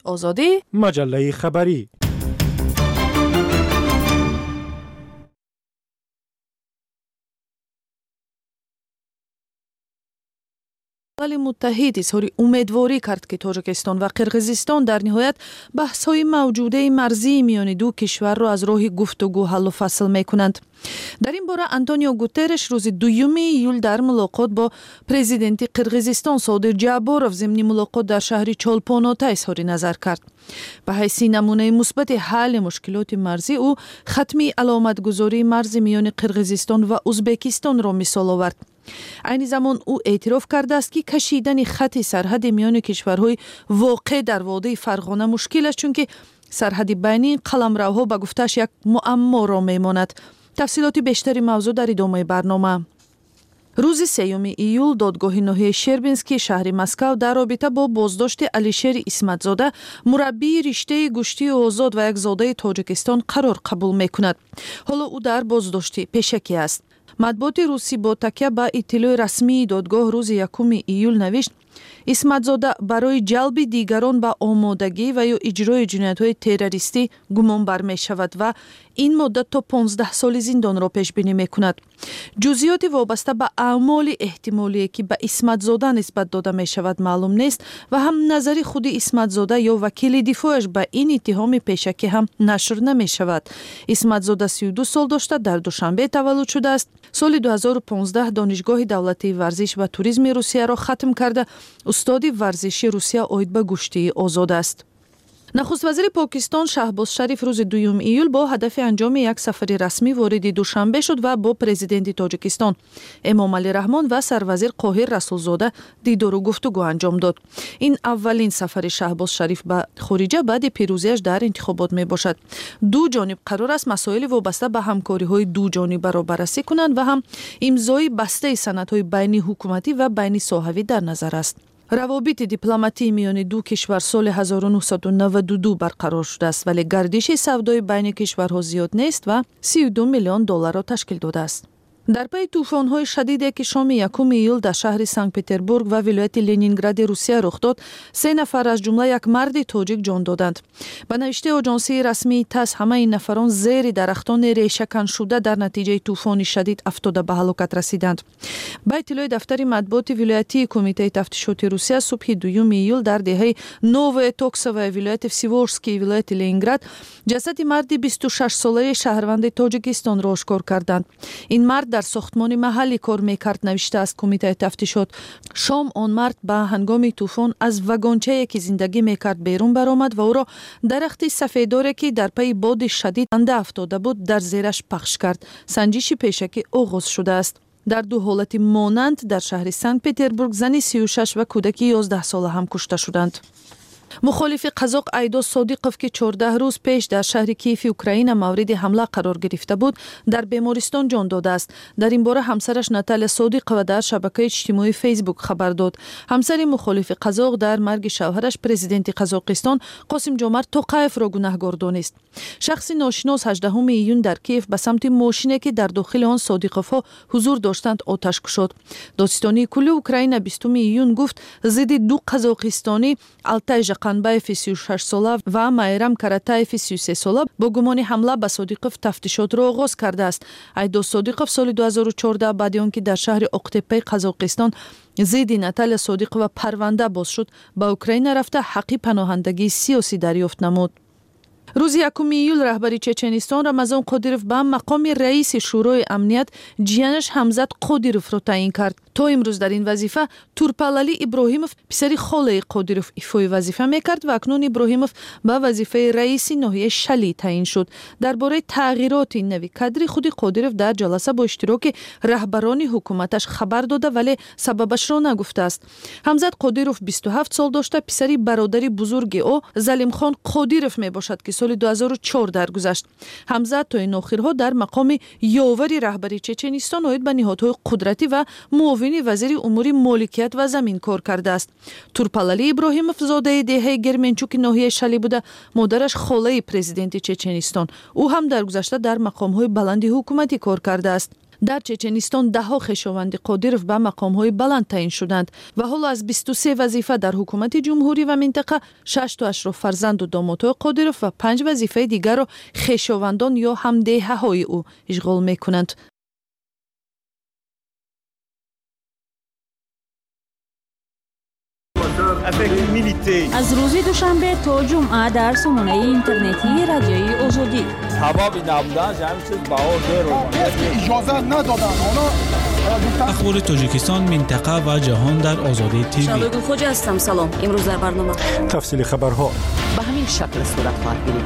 آزادی مجله خبری. ایالات متحد اظهار امیدواری کرد که تاجیکستان و قرقیزستان در نهایت بحث‌های موجوده مرزی میان دو کشور را از راه گفتگو حل و فصل می‌کنند. در این باره انتونیو گوترش روز 2 ایول در ملاقات با پرزیدنت قرقیزستان صادق جابروف ضمن ملاقات در شهر چولپاناتا اظهار نظر کرد. به حیث نمونه مثبت حل مشکلات مرزی او ختمی علامتگذاری مرز میان قرقیزستان و ازبکستان را مثال آورد. عین زمان او اعتراف کرده است که کشیدن خط سرحد میان کشورهای واقع در وادی فرغانه مشکل است، چون که سرحد بینی قلمروها به گفتش یک معما را میماند. تفصیلات بیشتری موضوع در ادامه برنامه. روز 3 ایول دادگاه ناحیه شربینسکی شهر مسکو در رابطه با بازداشت علیشیر اسمتزاده مربی رشته گشتی آزاد و یک زاده تاجیکستان قرار قبول میکند. حالا او در بازداشت پیشکی است. مطبوعات روسی با تکیه به اطلاع رسمی دادگاه روز 1 ایول نوشت اسمتزاده برای جلب دیگران به آمادگی و یا اجرای جنایت‌های تروریستی گمان بر می شود و این مدت تا 15 سال زندان را پیش بینی می کند. جزئیات وابسته به اعمال احتمالی که به اسمتزاده نسبت داده می شود معلوم نیست و هم نظر خود اسمتزاده یا وکیل دفاعش به این اتهام پیشکی هم نشر نمی شود. اسمتزاده 32 سال داشته، در دوشنبه تولد شده است. سال 2015 دانشگاه دولتی ورزش و توریسم روسیه را ختم کرده. استاد ورزشی روسیه اوید به گشتی آزاد است. نخست وزیر پاکستان شهباز شریف روز 2 ایول با هدف انجام یک سفر رسمی وارد دوشنبه شد و با پرزیدنت تاجیکستان امام علی رحمان و سروزیر قاهر رسولزاده دیدار و گفتگو انجام داد. این اولین سفر شهباز شریف به خارجه بعد پیروزیش در انتخابات می باشد. دو جانب قرار است مسائل وابسته به همکاری‌های دو جانبه را بررسی کنند و هم امضای بسته سندهای بین حکومتی و بین صحوی در نظر است. روابط دیپلماتی میان دو کشور سال 1992 برقرار شده است، ولی گردش سودای بین کشورها زیاد نیست و 32 میلیون دلار را تشکیل داده است. در پی طوفان‌های شدیدی که شام 1 ایول در شهر سنت پتربورگ و ولایت لنینگراد روسیه رخ داد، 3 نفر از جمله یک مرد تاجیک جان دادند. به نوشته آژانسی رسمی تاس همه این نفران زیر درختان ریشه‌کن شده در نتیجه طوفان شدید افتاده به هلاکت رسیدند. با اطلاع دفتر مطبوعات ولایتی کمیته تفتیشات روسیه صبح 2 ایول در دهه نوو توکسو و ولایت وسیورسکی ولایت لنینگراد جسد مرد 26 ساله شهروند تاجیکستان را آشکار کردند. این مرد در ساختمان محلی کار میکرد، نوشته است کمیته تفتیشات. شام آن مرد به هنگام طوفان از واگنچه‌ای که زندگی میکرد بیرون برآمد و او را درخت سفیداری که در پی باد شدید انده افتاده بود در زیرش پخش کرد. سنجش پیشکی آغاز شده است. در دو حالت مانند در شهر سنت پتربورگ زن 36 و کودک 11 ساله هم کشته شدند. مخالف قزاق ایدا صادقوف که 14 روز پیش در شهر کیف اوکراین مورد حمله قرار گرفته بود در بیمارستان جان داده است. در این باره همسرش ناتالیا صادقووا در شبکه اجتماعی فیسبوک خبر داد. همسر مخالف قزاق در مرگ شوهرش پرزیدنت قزاقستان قاسم جومرت توقایف را گناهکار دانست. شخص ناشناس 18 ایون در کیف به سمت ماشینی که در داخل آن صادقوف‌ها حضور داشتند آتش کشید. دادستانی کل اوکراین 20 ایون گفت ضد دو قزاقستانی التای قنبایف 36 ساله و مایرام каратаев 33 ساله با گمان حمله به صادقوف تفتیشات را آغاز کرده است. ایدا صادقوف سال 2014 بعد آنکه در شهر اقتپی قزاقستان ضد ناتالیا صادقووا پرونده باز شد، به اوکراین رفته حق پناهندگی سیاسی دریافت نمود. روز 1 ایول رهبر چچنستان رمضان قادیروف به مقام رئیس شورای امنیت جیانش حمزت قادیروف را تعیین کرد. تا امروز در این وظیفه تورپاللی ابراهیموف پسر خاله قادیروف ایفای وظیفه میکرد و اکنون ابراهیموف به وظیفه رئیس ناحیه شلی تعیین شد. درباره تغییرات نوی کادر خود قادیروف در جلسه با اشتراک رهبران حکومتش خبر داده ولی سببش را نگفته است. حمزت قادیروف 27 سال داشته، پسری برادری بزرگ او زلیم خان قادیروف میباشد که سال 2004 درگذشت. حمزت تا این آخرها در مقام یاور رهبری چچنستان اوید به نهادهای قدرتی و معاون وزیر امور مالکیت و زمین کار کرده است. تورپاللی ابراهیموف زاده دهه گرمنچوک ناحیه شلی بوده، مادرش خاله پرزیدنت چچنستان. او هم در گذشته در مقام‌های بلند حکومتی کار کرده است. در چچنستان دهها خشاوند قادرов به مقام‌های بلند تعیین شدند و حالا از 23 وظیفه در حکومت جمهوری و منطقه 6 تا اشراف فرزند و دامادهای قادرов و 5 وظیفه دیگر را خشاوندان یا همدهه‌های او اشغال می‌کنند. از روز دوشنبه تا جمعه در سامانه اینترنتی رادیوی آزادی اخبار تاجیکستان، منطقه و جهان در آزادی تیوی. شادو خوجا هستم. سلام. امروز در برنامه تفصیل خبرها به همین شکل صورت خواهد گرفت.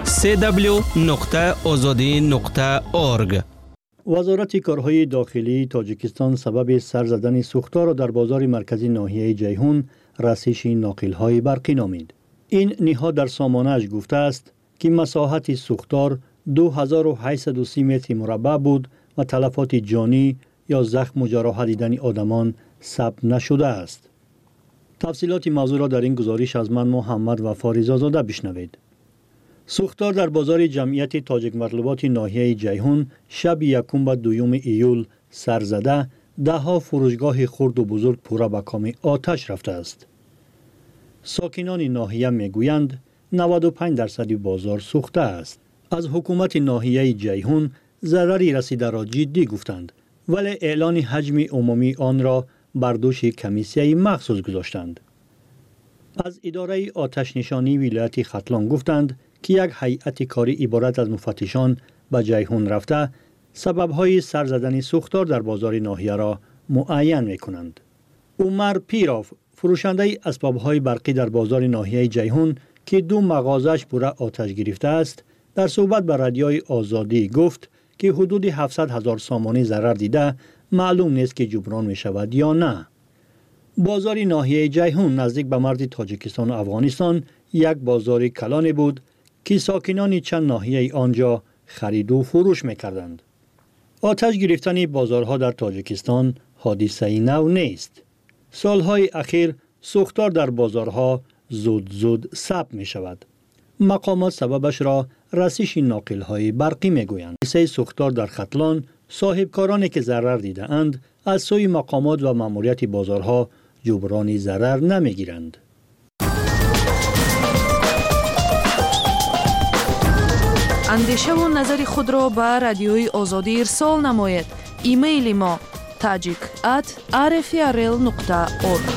www.azadi.org. وزارت کارهای داخلی تاجیکستان سبب سر زدن سوختار را در بازار مرکزی ناحیه جیهون رسیش ناقل‌های برقی نامید. این نهاد در سامانه‌اش گفته است که مساحت سوختار 2830 متر مربع بود و تلفات جانی یا زخم و جراحت دیدن آدمان ثبت نشده است. تفصیلات موضوع را در این گزارش از من محمد وفا رضازاده بشنوید. سوختار در بازار جمعیت تاجیک مطلوبات ناحیه جیهون شب یکم و دوم ایول سر زده، دهها فروشگاه خرد و بزرگ پورا به کام آتش رفته است. ساکنان ناحیه میگویند 95% بازار سوخته است. از حکومت ناحیه جیهون ضرری رسیده را جدی گفتند، ولی اعلان حجم عمومی آن را بر دوش کمیسیه مخصوص گذاشتند. از اداره آتش نشانی ولایت ختلان گفتند که یک هیئت کاری عبارت از مفتشان به جیهون رفته سبب‌های سر زدن سوختار در بازار ناحیه را معین می‌کنند. عمر پیراف، فروشنده اسباب‌های برقی در بازار ناحیه جیهون که 2 مغازه‌اش پورا آتش گرفته است، در صحبت با رادیوی آزادی گفت که حدود 700,000 سامانه ضرر دیده، معلوم نیست که جبران می‌شود یا نه. بازار ناحیه جیهون نزدیک به مرز تاجیکستان و افغانستان یک بازار کلان بود که ساکنان چند ناحیه آنجا خرید و فروش می‌کردند. آتش گرفتن بازارها در تاجیکستان حادثه نو نیست. سالهای اخیر سوختار در بازارها زود ثبت می شود. مقامات سببش را رسیش ناقل‌های برقی می گویند. حادثه سوختار در ختلان صاحبکارانی که ضرر دیده اند از سوی مقامات و ماموریت بازارها جبران ضرر نمی گیرند. اندیشه و نظر خود را به رادیوی آزادی ارسال نماید. ایمیل ما tajik@rfrl.org.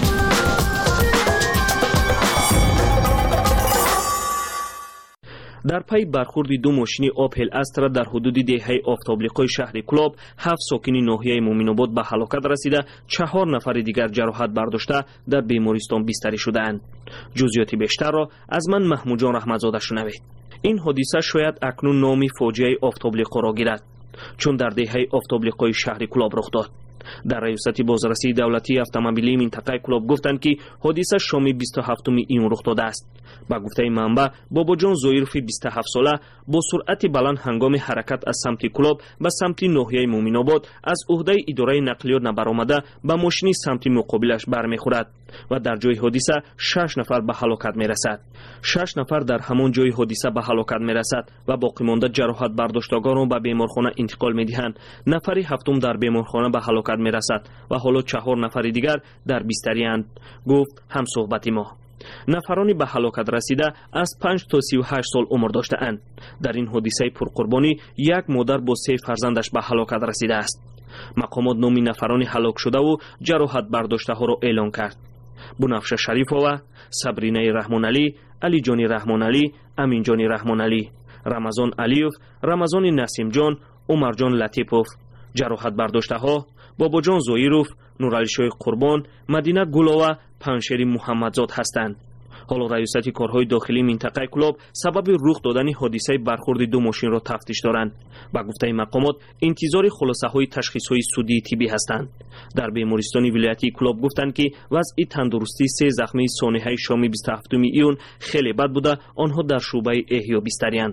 در پی برخورد 2 ماشین آپل استرا در حدود دهه آفتابلیقای شهر کلاب 7 ساکن ناحیه مومن‌آباد به هلاکت رسیده، 4 نفر دیگر جراحت برداشته در بیمارستان بستری شده‌اند. جزئیات بیشتر را از من محمود جان رحمتزاده شنوید. این حادثه شاید اکنون نام فاجعه آفتابلیقا را گیرد، چون در دهه آفتابلیقای شهر کلاب رخ داد. در ریاست بازرسی دولتی اتومبیلی منطقه کلاب گفتند که حادثه شام 27 ایون رخ داده است. با گفته منبع، باباجان زویروف 27 ساله با سرعت بلند هنگام حرکت از سمت کلاب به سمت ناحیه مومن‌آباد از عهده اداره نقلیات نبرآمده به ماشین سمت مقابلش برمیخورد و در جای حادثه 6 نفر به هلاکت میرسد. 6 نفر در همان جای حادثه به هلاکت میرسد و باقی مانده جراحت برداشتگان را به بیمارخانه انتقال میدهند. نفر هفتم در بیمارخانه به هلاکت میرسد و حالا 4 نفر دیگر در بستری اند، گفت هم صحبت ما. نفرانی به هلاکت رسیده از 5 تا 38 سال عمر داشته اند. در این حادثه پرقربانی یک مادر با 3 فرزندش به هلاکت رسیده است. مقامات نام نفرانی هلاک شده و جراحت برداشته ها را اعلام کرد. بنفشه شریفова، صبرینه رحمان علی، علی جانی رحمان علی، امین جانی رحمان علی، رمضان علیوف، رمضان نسیم جان، عمر جان لطیفوف. جراحت برداشته ها بابا جان زویروف، نورعلی شاه قربان، مدینه گلو و پنشری محمدزاد هستند. حالا ریاست کارهای داخلی منطقه کلاب سبب رخ دادن حادثه برخورد 2 ماشین را تفتیش دارند. با گفته مقامات انتظار خلاصه های تشخیص های سودی طبی هستند. در بیمارستان ولایتی کلاب گفتند که وضع تندرستی 3 زخمی سانحه شام 27 ایون خیلی بد بوده، آنها در شعبه احیا بستری‌اند.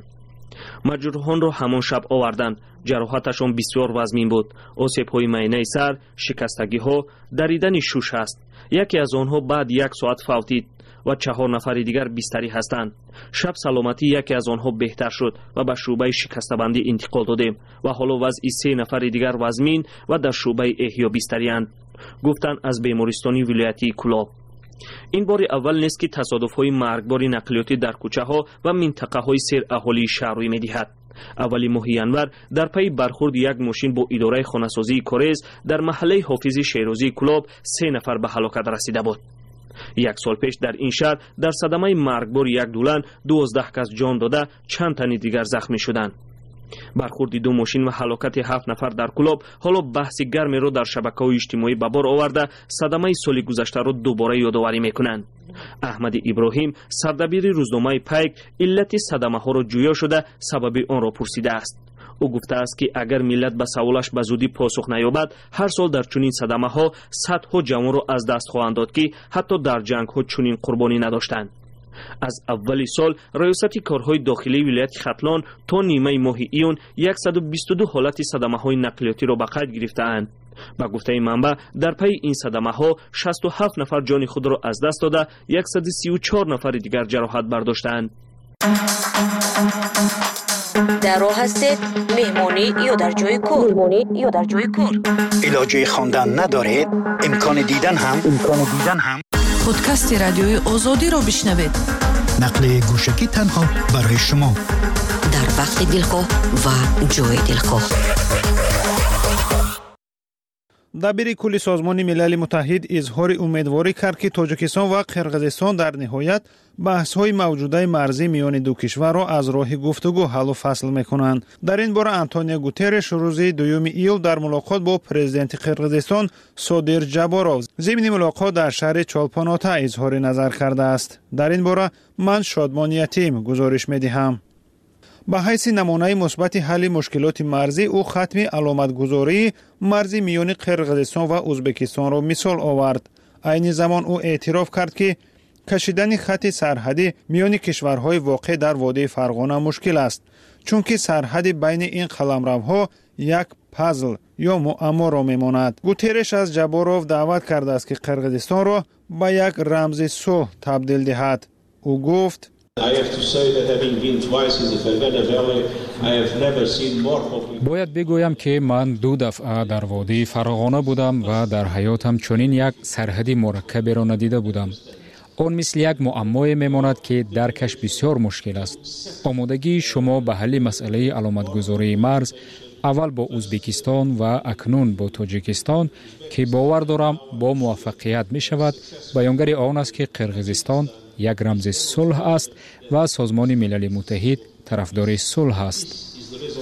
مجروحان را همان شب آوردند. جراحتشان بسیار وزمین بود. آسیب‌های معینه سر، شکستگی‌ها، دریدن شوش است. یکی از آنها بعد 1 ساعت فوتید. و 4 نفر دیگر بستری هستند. شب سلامتی یکی از آنها بهتر شد و به شعبه شکسته‌بندی انتقال دادیم و حالا وضع 3 نفر دیگر وزمین و در شعبه احیا بستری اند. گفتند از بیمارستان ولایتی کلاب. این بار اول نیست که تصادف‌های مرگبار نقلیاتی در کوچه‌ها و منطقه‌های سیر اهالی شهر روی می‌دهد. اولی ماه ینور در پی برخورد یک ماشین با اداره خانه‌سازی کورز در محله حافظ شیرازی کلاب 3 نفر به هلاکت رسیده بود. 1 سال پیش در این شهر در صدمه مرگبار یک دولن 12 کس جان داده، چند تن دیگر زخمی شدند. برخورد 2 ماشین و هلاکت 7 نفر در کلاب حالا بحث گرمی را در شبکه‌های اجتماعی به بار آورده صدمه سال گذشته را دوباره یادآوری می‌کنند. احمد ابراهیم سردبیر روزنامه پیک علت صدمه ها را جویا شده سبب آن را پرسیده است. او گفته است که اگر ملت به سوالش به زودی پاسخ نیابد هر سال در چنین صدمه ها صدها جوان را از دست خواهند داد که حتی در جنگ ها چنین قربانی نداشتند. از اول سال ریاست کارهای داخلی ولایت ختلان تا نیمه ماه ایون 122 حالت صدمه های نقلیاتی را به قید گرفته‌اند. با گفته منبع در پی این صدمه ها 67 نفر جان خود را از دست داده، 134 نفر دیگر جراحت برداشتند. در راه هستید مهمانی یا در جای کار؟ علاجه خواندن ندارید؟ امکان دیدن هم پادکست رادیوی آزادی را بشنوید. نقل گوشکی تنها برای شما در وقت دلخواه و جای دلخواه. دبیر کلی سازمان ملل متحد اظهار امیدواری کرد که تاجیکستان و قرقیزستان در نهایت بحث‌های موجوده مرزی میان دو کشور را از راه گفتگو حل و فصل می‌کنند. در این باره آنتونیو گوترش روز 2 ایول در ملاقات با پرزیدنت قرقیزستان سودیر جاباروف ضمن ملاقات در شهر چولپاناتا اظهار نظر کرده است. در این باره من شادمانیتیم گزارش می‌دهم. به حیث نمونه مثبت حل مشکلات مرزی او ختم علامتگذاری مرزی میان قرقیزستان و ازبکستان را مثال آورد. عین زمان او اعتراف کرد که کشیدن خط سرحدی میان کشورهای واقع در وادی فرغانه مشکل است، چون که سرحد بین این قلمروها یک پازل یا معما را میماند. گوترش از جاباروف دعوت کرده است که قرقیزستان را به یک رمز صلح تبدیل دهد. او گفت باید بگویم که من 2 دفعه در وادی فرغانه بودم و در حیاتم چنین یک سرحدی مرکب را ندیده بودم. آن مثل یک معمای میماند که درکش بسیار مشکل است. آمادگی شما به حل مسئله علامتگذاری مرز اول با ازبکستان و اکنون با تاجیکستان که باور دارم با موفقیت می شود بیانگر آن است که قرقیزستان یک رمز صلح است و سازمان ملل متحد طرفدار صلح است.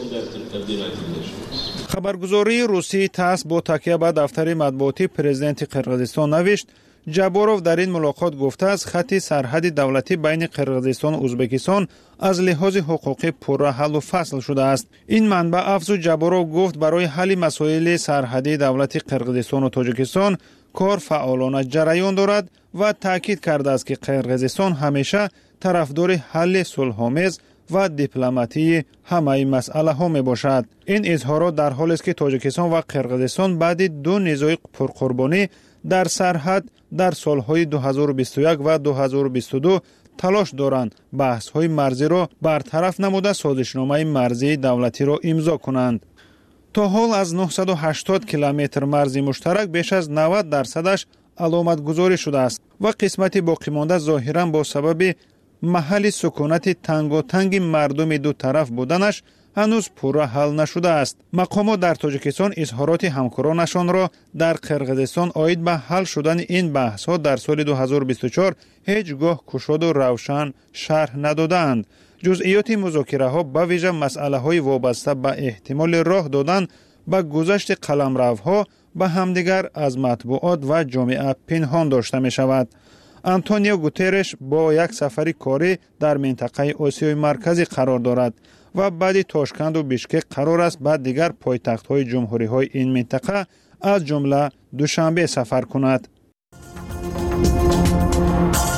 خبرگزاری روسی تاس با تکیه به دفتر مطبوعاتی پرزیدنت قرقیزستان نوشت جاباروف در این ملاقات گفته است خط سرحد دولتی بین قرقیزستان و ازبکستان از لحاظ حقوقی پورا حل و فصل شده است. این منبع افزود جاباروف گفت برای حل مسائل سرحدی دولت قرقیزستان و تاجیکستان کار فعالانه جریان دارد و تاکید کرده است که قرقیزستان همیشه طرفدار حل صلح‌آمیز و دیپلماتی همه مسئله ها می باشد. این اظهارات در حالی است که تاجیکستان و قرقیزستان بعد 2 نزاع پرقربانی در سرحد در سالهای 2021 و 2022 تلاش دارند بحث‌های مرزی را برطرف نموده سازشنامه مرزی دولتی را امضا کنند. تا حال از 980 کیلومتر مرزی مشترک بیش از 90% علامتگذاری شده است و قسمت باقی مانده ظاهراً با سبب محل سکونت تنگاتنگ مردم دو طرف بودنش هنوز پورا حل نشده است. مقامات در تاجیکستان اظهارات همکارانشان را در قرقیزستان عاید به حل شدن این بحث‌ها در سال 2024 هیچگاه گشاد و روشن شرح ندادند. جزئیات مذاکره‌ها به ویژه مسئله‌های وابسته به احتمال راه دادن به گذشت قلمروها به همدیگر از مطبوعات و جامعه پنهان داشته می شود. آنتونیو گوترش با یک سفر کاری در منطقه آسیای مرکزی قرار دارد و بعد تاشکند و بیشکک قرار است بعد دیگر پایتخت‌های جمهوری‌های این منطقه از جمله دوشنبه سفر کند.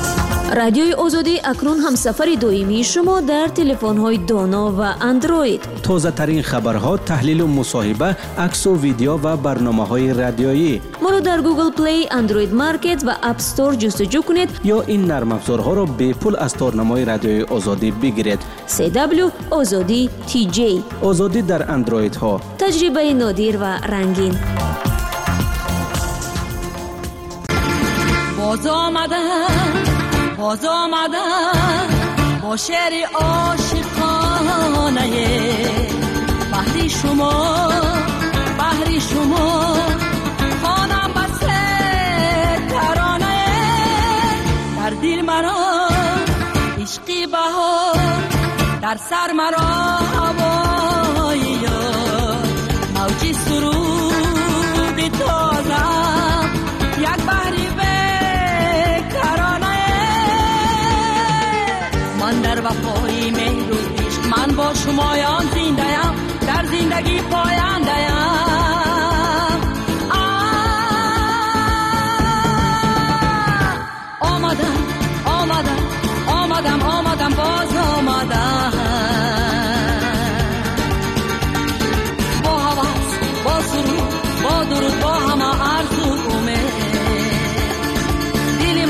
رادیوی آزادی اکنون هم سفر دویمی شما در تلفن‌های دانا و اندروید. تازه ترین خبرها، تحلیل و مصاحبه، عکس و ویدیو و برنامه‌های رادیویی. ما رو در گوگل پلی، اندروید مارکت و اپ استور جستجو کنید یا این نرم افزارها را به پول از تارنمای رادیوی آزادی بگیرید. CW آزادی TJ. آزادی در اندروید ها. تجربه نادر و رنگین. باز آمدم با شعر عاشقانه بحری شما خوانم بس ترانه در دل مرا عشقی بهار در سر مرا هوای یار موجی سرود تازم یک بحری من در وفای مهر و عشق من با شمایان زنده‌ام در زندگی پاینده‌ام آمدم باز آمدم با هوس با سرود با درود با همه آرزو امید دل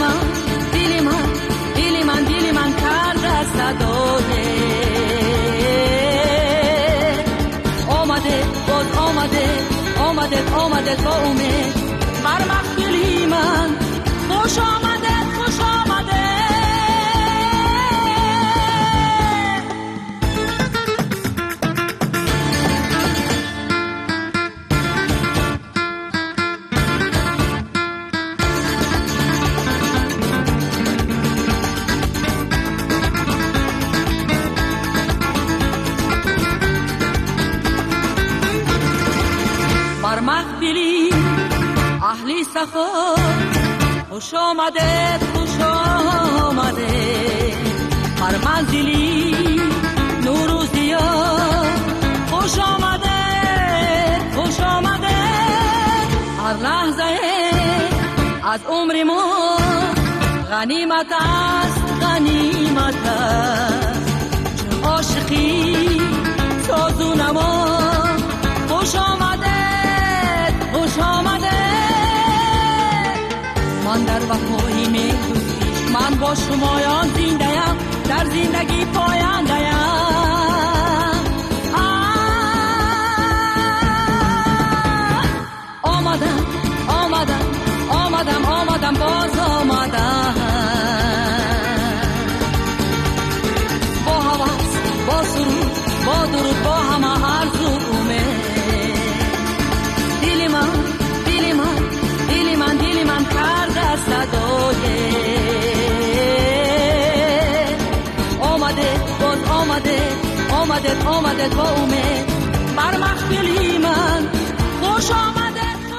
من کرده صدای آمده با امید بر محفلی من خوش آمده بر محفلی اهلی سخا خوش آمده هر منزلی نور و ضیا خوش آمده هر لحظه از عمر ما غنیمت است چون عاشقی سازو نما خوش آمده من در وفای مهر و عشق من با شمایان زنده‌ام در زندگی پاینده‌ام آمدم باز آمدم با هوس با سرود با درود با همه آرزو امید دل من کرده صدای آمده با امید بر محفلی من خوش آمده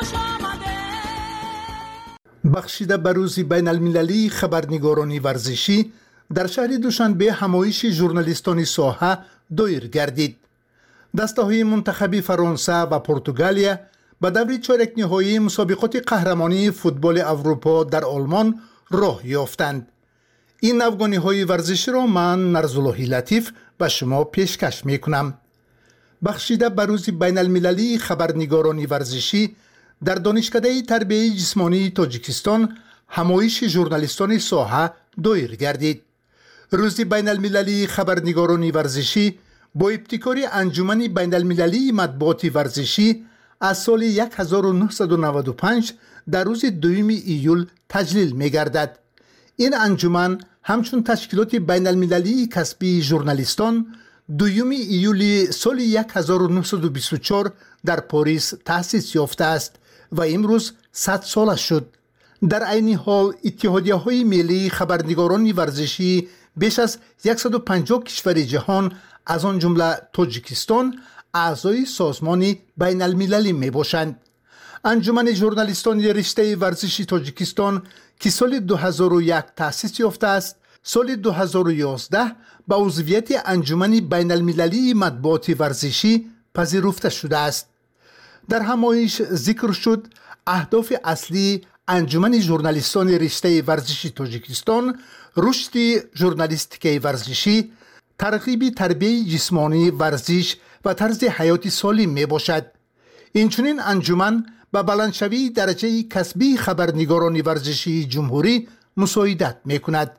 بخشیده به روز بین المللی خبرنگاران ورزشی در شهر دوشنبه همایش ژورنالیستان ساحه دایر گردید. دسته‌های منتخبی فرانسه و پرتغالیا به دور چهارک نهایی مسابقات قهرمانی فوتبال اروپا در آلمان راه یافتند. این افغانی‌های ورزشی را من نرزاللهی لطیف به شما پیشکش می‌کنم. بخشیده به روز بین المللی خبرنگاران ورزشی در دانشکده تربیت جسمانی تاجیکستان همایش ژورنالیستان ساحه دایر گردید. روز بین المللی خبرنگاران ورزشی با ابتکار انجمن بین المللی مطبوعات ورزشی از سال 1995 در روز 2 ایول تجلیل می گردد. این انجمن همچون تشکیلات بین المللی کسبی ژورنالیستان 2 ایول سال 1924 در پاریس تأسیس یافته است و امروز 100 سالش شد. در عین حال اتحادیه‌های ملی خبرنگاران ورزشی بیش از 150 کشور جهان از آن جمله تاجیکستان اعضای سازمان بین المللی می باشند. انجمن ژورنالیستان رشته ورزشی تاجیکستان که سال 2001 تأسیس یافته است، سال 2011 به عضویت انجمن بین المللی مطبوعات ورزشی پذیرفته شده است. در همایش ذکر شد اهداف اصلی انجمن ژورنالیستان رشته ورزشی تاجیکستان رشد ژورنالیستیک ورزشی، ترغیب تربیت جسمانی، ورزش و طرز حیات سالم می باشد. اینچنین انجمن به بلندشوی درجه کسبی خبرنگاران ورزشی جمهوری مساعدت می کند.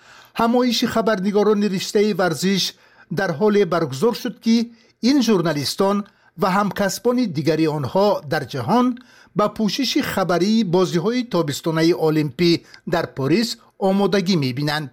همایش خبرنگاران رشته ورزش در حال برگزار شد که این ژورنالیستان و همکسبان دیگری آنها در جهان با پوشش خبری بازی‌های تابستانه المپی در پاریس آمادگی می‌بینند.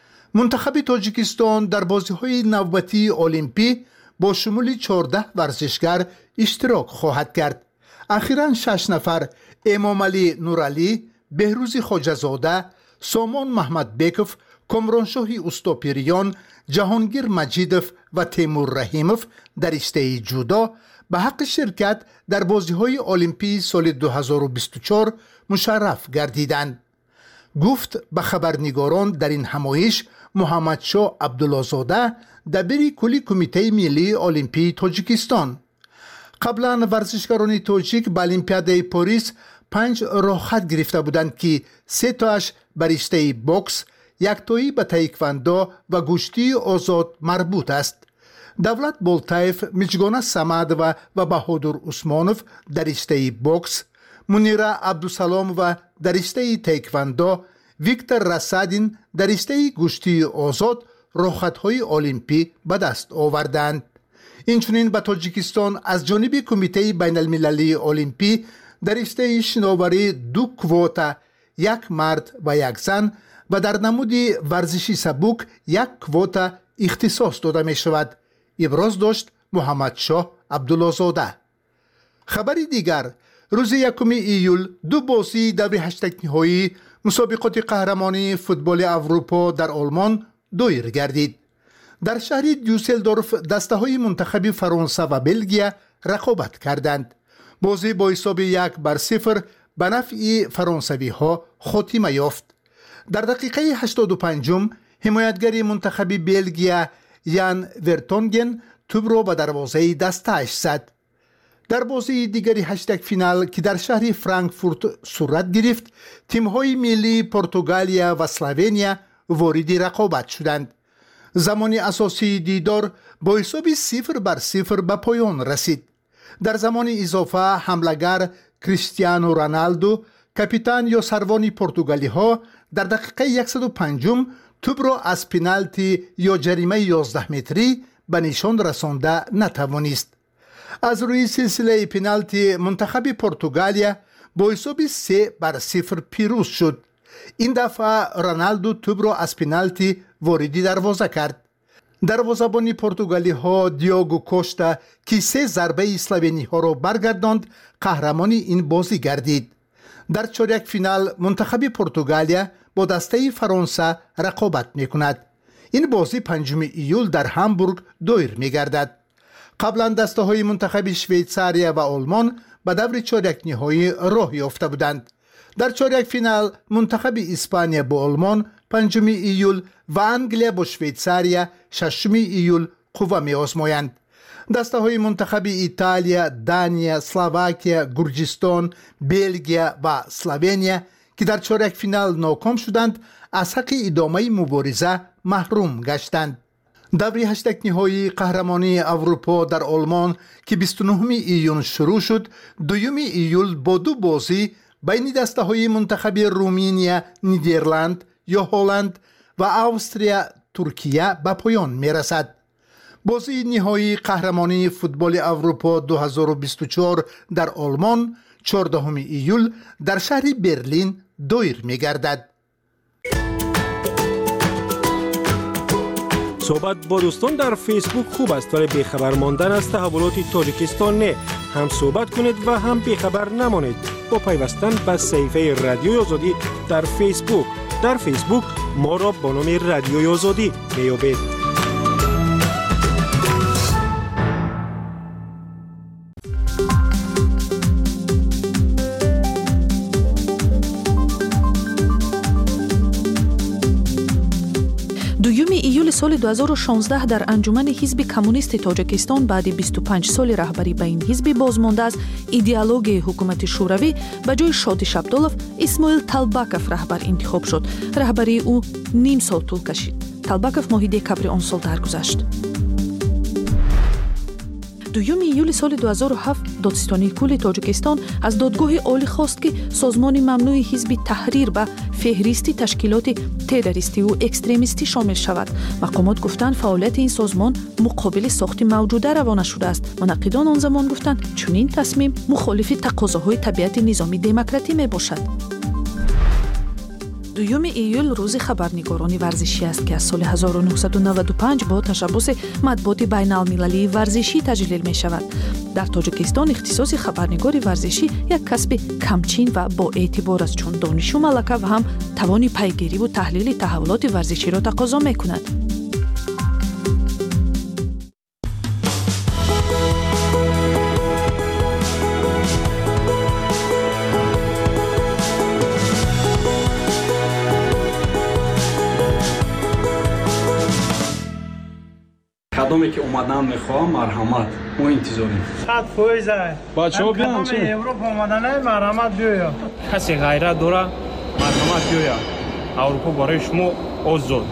منتخب تاجیکستان در بازی‌های نوبتی المپی با شمول 14 ورزشگر اشتراک خواهد کرد. اخیراً 6 نفر امامعلی نورعلی، بهروز خواجه‌زاده، سامان محمد بیکوف، کامرانشاه استاپیریان، جهانگیر مجیدوف و تیمور رحیموف در رشته جودو به حق شرکت در بازی‌های المپی سال 2024 مشرف گردیدند. گفت به خبرنگاران در این همایش محمدشاه عبدالله‌زاده، دبیر کلی کمیته ملی المپی تاجیکستان. قبلا ورزشکاران تاجیک به المپیاد پاریس 5 راحت گرفته بودند که 3 تاش به رشته بوکس، 1 تایی به تایکواندو و گشتی آزاد مربوط است. دولت بولتایف، مجگانه سمد و بهادر عثمانوف در رشته بوکس، منیره عبدالسلام و در رشته تایکواندو، ویکتور رسادین در رشته گشتی آزاد راحت‌های المپی به دست آوردند. اینچنین به تاجیکستان از جانب کمیته بین المللی المپی در رشته شناوری 2 کواتا، 1 مرد و 1 زن و در نمود ورزشی سبک 1 کواتا اختصاص داده می شود. ابراز داشت محمدشاه عبدالله‌زاده. خبری دیگر، روز 1 ایول 2 بازی دور 8 نهایی مسابقات قهرمانی فوتبال اروپا در آلمان دایر گردید. در شهر دیوسلدورف دسته‌های منتخب فرانسه و بلژیم رقابت کردند. بازی با حساب 1-0 به نفع فرانسوی‌ها خاتمه یافت. در دقیقه 85 حمایتگر منتخب بلژیم یان ورتونگن توپ را به دروازه دسته‌اش زد. در بازی دیگری 8 فینال که در شهر فرانکفورت صورت گرفت، تیم‌های ملی پرتغالیا و اسلوونیا وارد رقابت شدند. زمان اساسی دیدار با حساب 0-0 به پایان رسید. در زمان اضافه حمله‌گر کریستیانو رونالدو، کاپیتان یا سروان پرتغالی ها، در دقیقه 105 توپ را از پنالتی یا جریمه 11 متری به نشان رسانده نتوانست. از روی سلسله پنالتی منتخب پرتغالیا با حساب 3-0 پیروز شد. این دفعه رونالدو توپ را از پنالتی وارد دروازه کرد. دروازه‌بان پرتغالی ها دیاگو کوشتا که 3 ضربه اسلوونی ها را برگرداند قهرمان این بازی گردید. در چهارک فینال منتخب پرتغالیا با دسته فرانسه رقابت می‌کند. این بازی 5 ایول در همبورگ دایر می‌گردد. قبلا دسته‌های منتخب شویتزاریا و آلمان به دور چهارک نهایی راه یافته بودند. در چهارک فینال منتخب اسپانیا با آلمان 5 ایول و انگلیا با شویتزاریا 6 ایول قوه می‌آزمایند. دسته‌های منتخب ایتالیا، دانیا، اسلواکیا، گرجستان، بلژیم و اسلوونیا که در چهارک فینال ناکام شدند، از حق ادامه مبارزه محروم گشتند. دور 8 نهایی قهرمانی اروپا در آلمان که 29 ایون شروع شد، 2 ایول با 2 بازی بین دسته‌های منتخب رومانیا، نیدرلند یا هلند و استریا ترکیه به پایان می‌رسد. بازی نهایی قهرمانی فوتبال اروپا 2024 در آلمان 14 ایول در شهر برلین دایر می‌گردد. صحبت با دوستان در فیسبوک خوب است، ولی بیخبر ماندن از تحولات تاجیکستان نه. هم صحبت کنید و هم بیخبر نمانید با پیوستن به صفحه رادیوی آزادی در فیسبوک. در فیسبوک ما را با نام رادیوی آزادی میابید. ایول سال соли 2016 дар анҷумани ҳизби коммунисти тоҷикистон баъди 25 соли раҳбарӣ ба ин ҳизби бозмондааст идеологияи ҳукумати шӯравӣ ба ҷои Шодӣ Шабдолов Исмоил Талбаков раҳбар интихоб шуд. раҳбарии ӯ ним сол тӯл кашид. Талбаков моҳи декабри он сол даргузашт. 2 июли соли 2007 додстонии кулли тоҷикистон аз додгоҳи олӣ хост ки созмони мамнӯи ҳизби таҳрир ба феҳристи ташкилоти террористиву экстремистӣ шомил шавад. мақомот гуфтанд фаъолияти ин созмон муқобили сохти мавҷуда равона шудааст. мунаққидон он замон гуфтанд чунин тасмим мухолифи тақозоҳои табиати низоми демократӣ мебошад. 2 июл рӯзи хабарнигорони варзишӣ аст ки аз соли 1995 бо ташаббуси матбуоти байналмилалии варзишӣ таҷлил мешавад. дар тоҷикистон ихтисоси хабарнигори варзишӣ як касби камчин ва боэътибор аст, чун донишу малака ва ҳам тавони пайгириву таҳлили таҳаввулоти варзиширо тақозо мекунад. кадоме ки омадан мехоҳам марҳамат мо интизорем. Хат фоиза. Бачаҳо биён чи? Европа омаданай марҳамат биёя. Касе ғайрат дора марҳамат биёя. Аврупо барои шумо озод.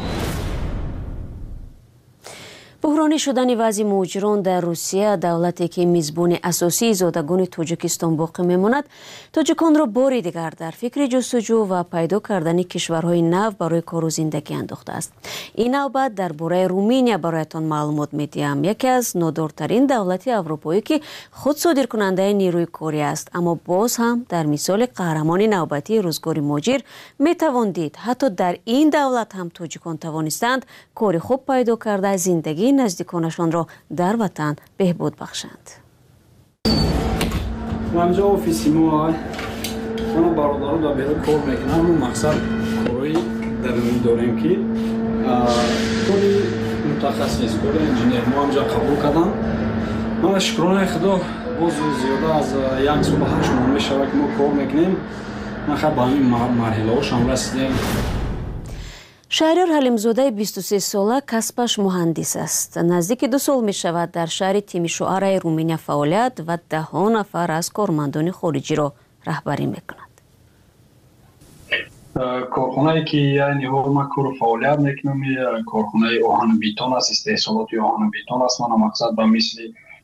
буҳронӣ шудани вазъи муҳоҷирон дар Русия, давлате ки мизбони асосии зодагони Тоҷикистон боқӣ мемонад, тоҷиконро бори дигар дар фикри ҷустуҷӯ ва пайдо кардани кишварҳои нав барои кору зиндагӣ андохтааст. ин навбат дар бораи Руминия бароятон маълумот медиҳам. яке аз нодортарин давлати аврупоӣ ки худ содиркунандаи нирӯи корӣ аст, аммо боз ҳам дар мисоли қаҳрамони навбатии рӯзгори муҳоҷир метавон дид ҳатто дар ин давлат ҳам тоҷикон тавонистанд кори хуб пайдо карда зиндагии наздиконашонро дар ватан беҳбуд бахшанд. манҷа офиси мо мана бародаро дар беҳод кор мекунам. мақсад корои дарунӣ дорем ки кори мутахассис кори инженер мо ҳамҷа қабул кардам. мана шукронаи худо боз зиёда аз 1 сол 8 моҳ мешавад ки мо кор мекунем. нахаб ба ҳамин марҳилаҳошам расидем. шаҳрёр ҳалимзодаи 23 сола касбаш муҳандис аст. наздики 2 сол мешавад дар шаҳри Тимишоараи Руминия фаъолият ва 10 нафар аз кормандони хориҷиро раҳбарӣ мекунад. корхонае ки яъни ма кору фаъолият мекунам корхонаи оҳану бетон аст, истеҳсолоти оҳану бетон аст. мана мақсад ба мисли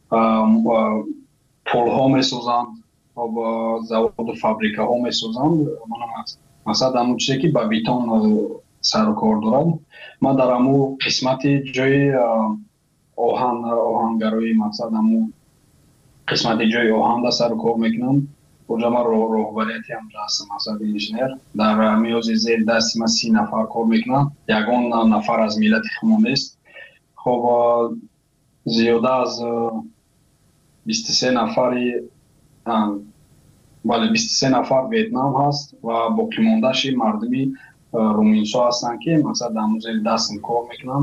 пулҳо месозанд, заводу фабрикаҳо месозанд. мана мақсад ҳамон чизе ки ба бетон сару кор дорад. ман дар ҳамун қисмати ҷои оҳангароӣ мақсад ҳамун қисмати ҷои оҳанда сару кор мекунам. онҷа ман роҳбарияти ҳамҷа ҳастам, мақсад инженер. дар миёзи зери дасти ман 30 нафар кор мекунам. ягон нафар аз миллати хумо нест. хоб зиёда аз 23 нафари 23 нафар ветнам ҳаст ва боқимондаши мардуми руминсо ҳастанд ки мақсад дар музеи дастам кор мекунам.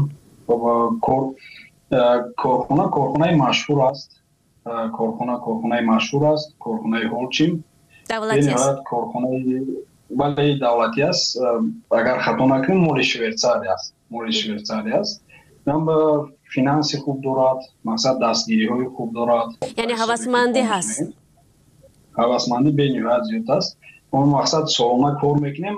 корхонаи машҳур аст. корхонаи машҳур аст. корхонаи ҳолчим. давлати аст. бале давлати аст. агар хато накунам моли Швейтсария аст. ям финанси хуб дорад. мақсад дастгириҳои хуб дорад. яъне ҳавасмандӣ ҳаст. ҳавасмандӣ бениҳоят зиёд аст. он мақсад солона кор мекунем.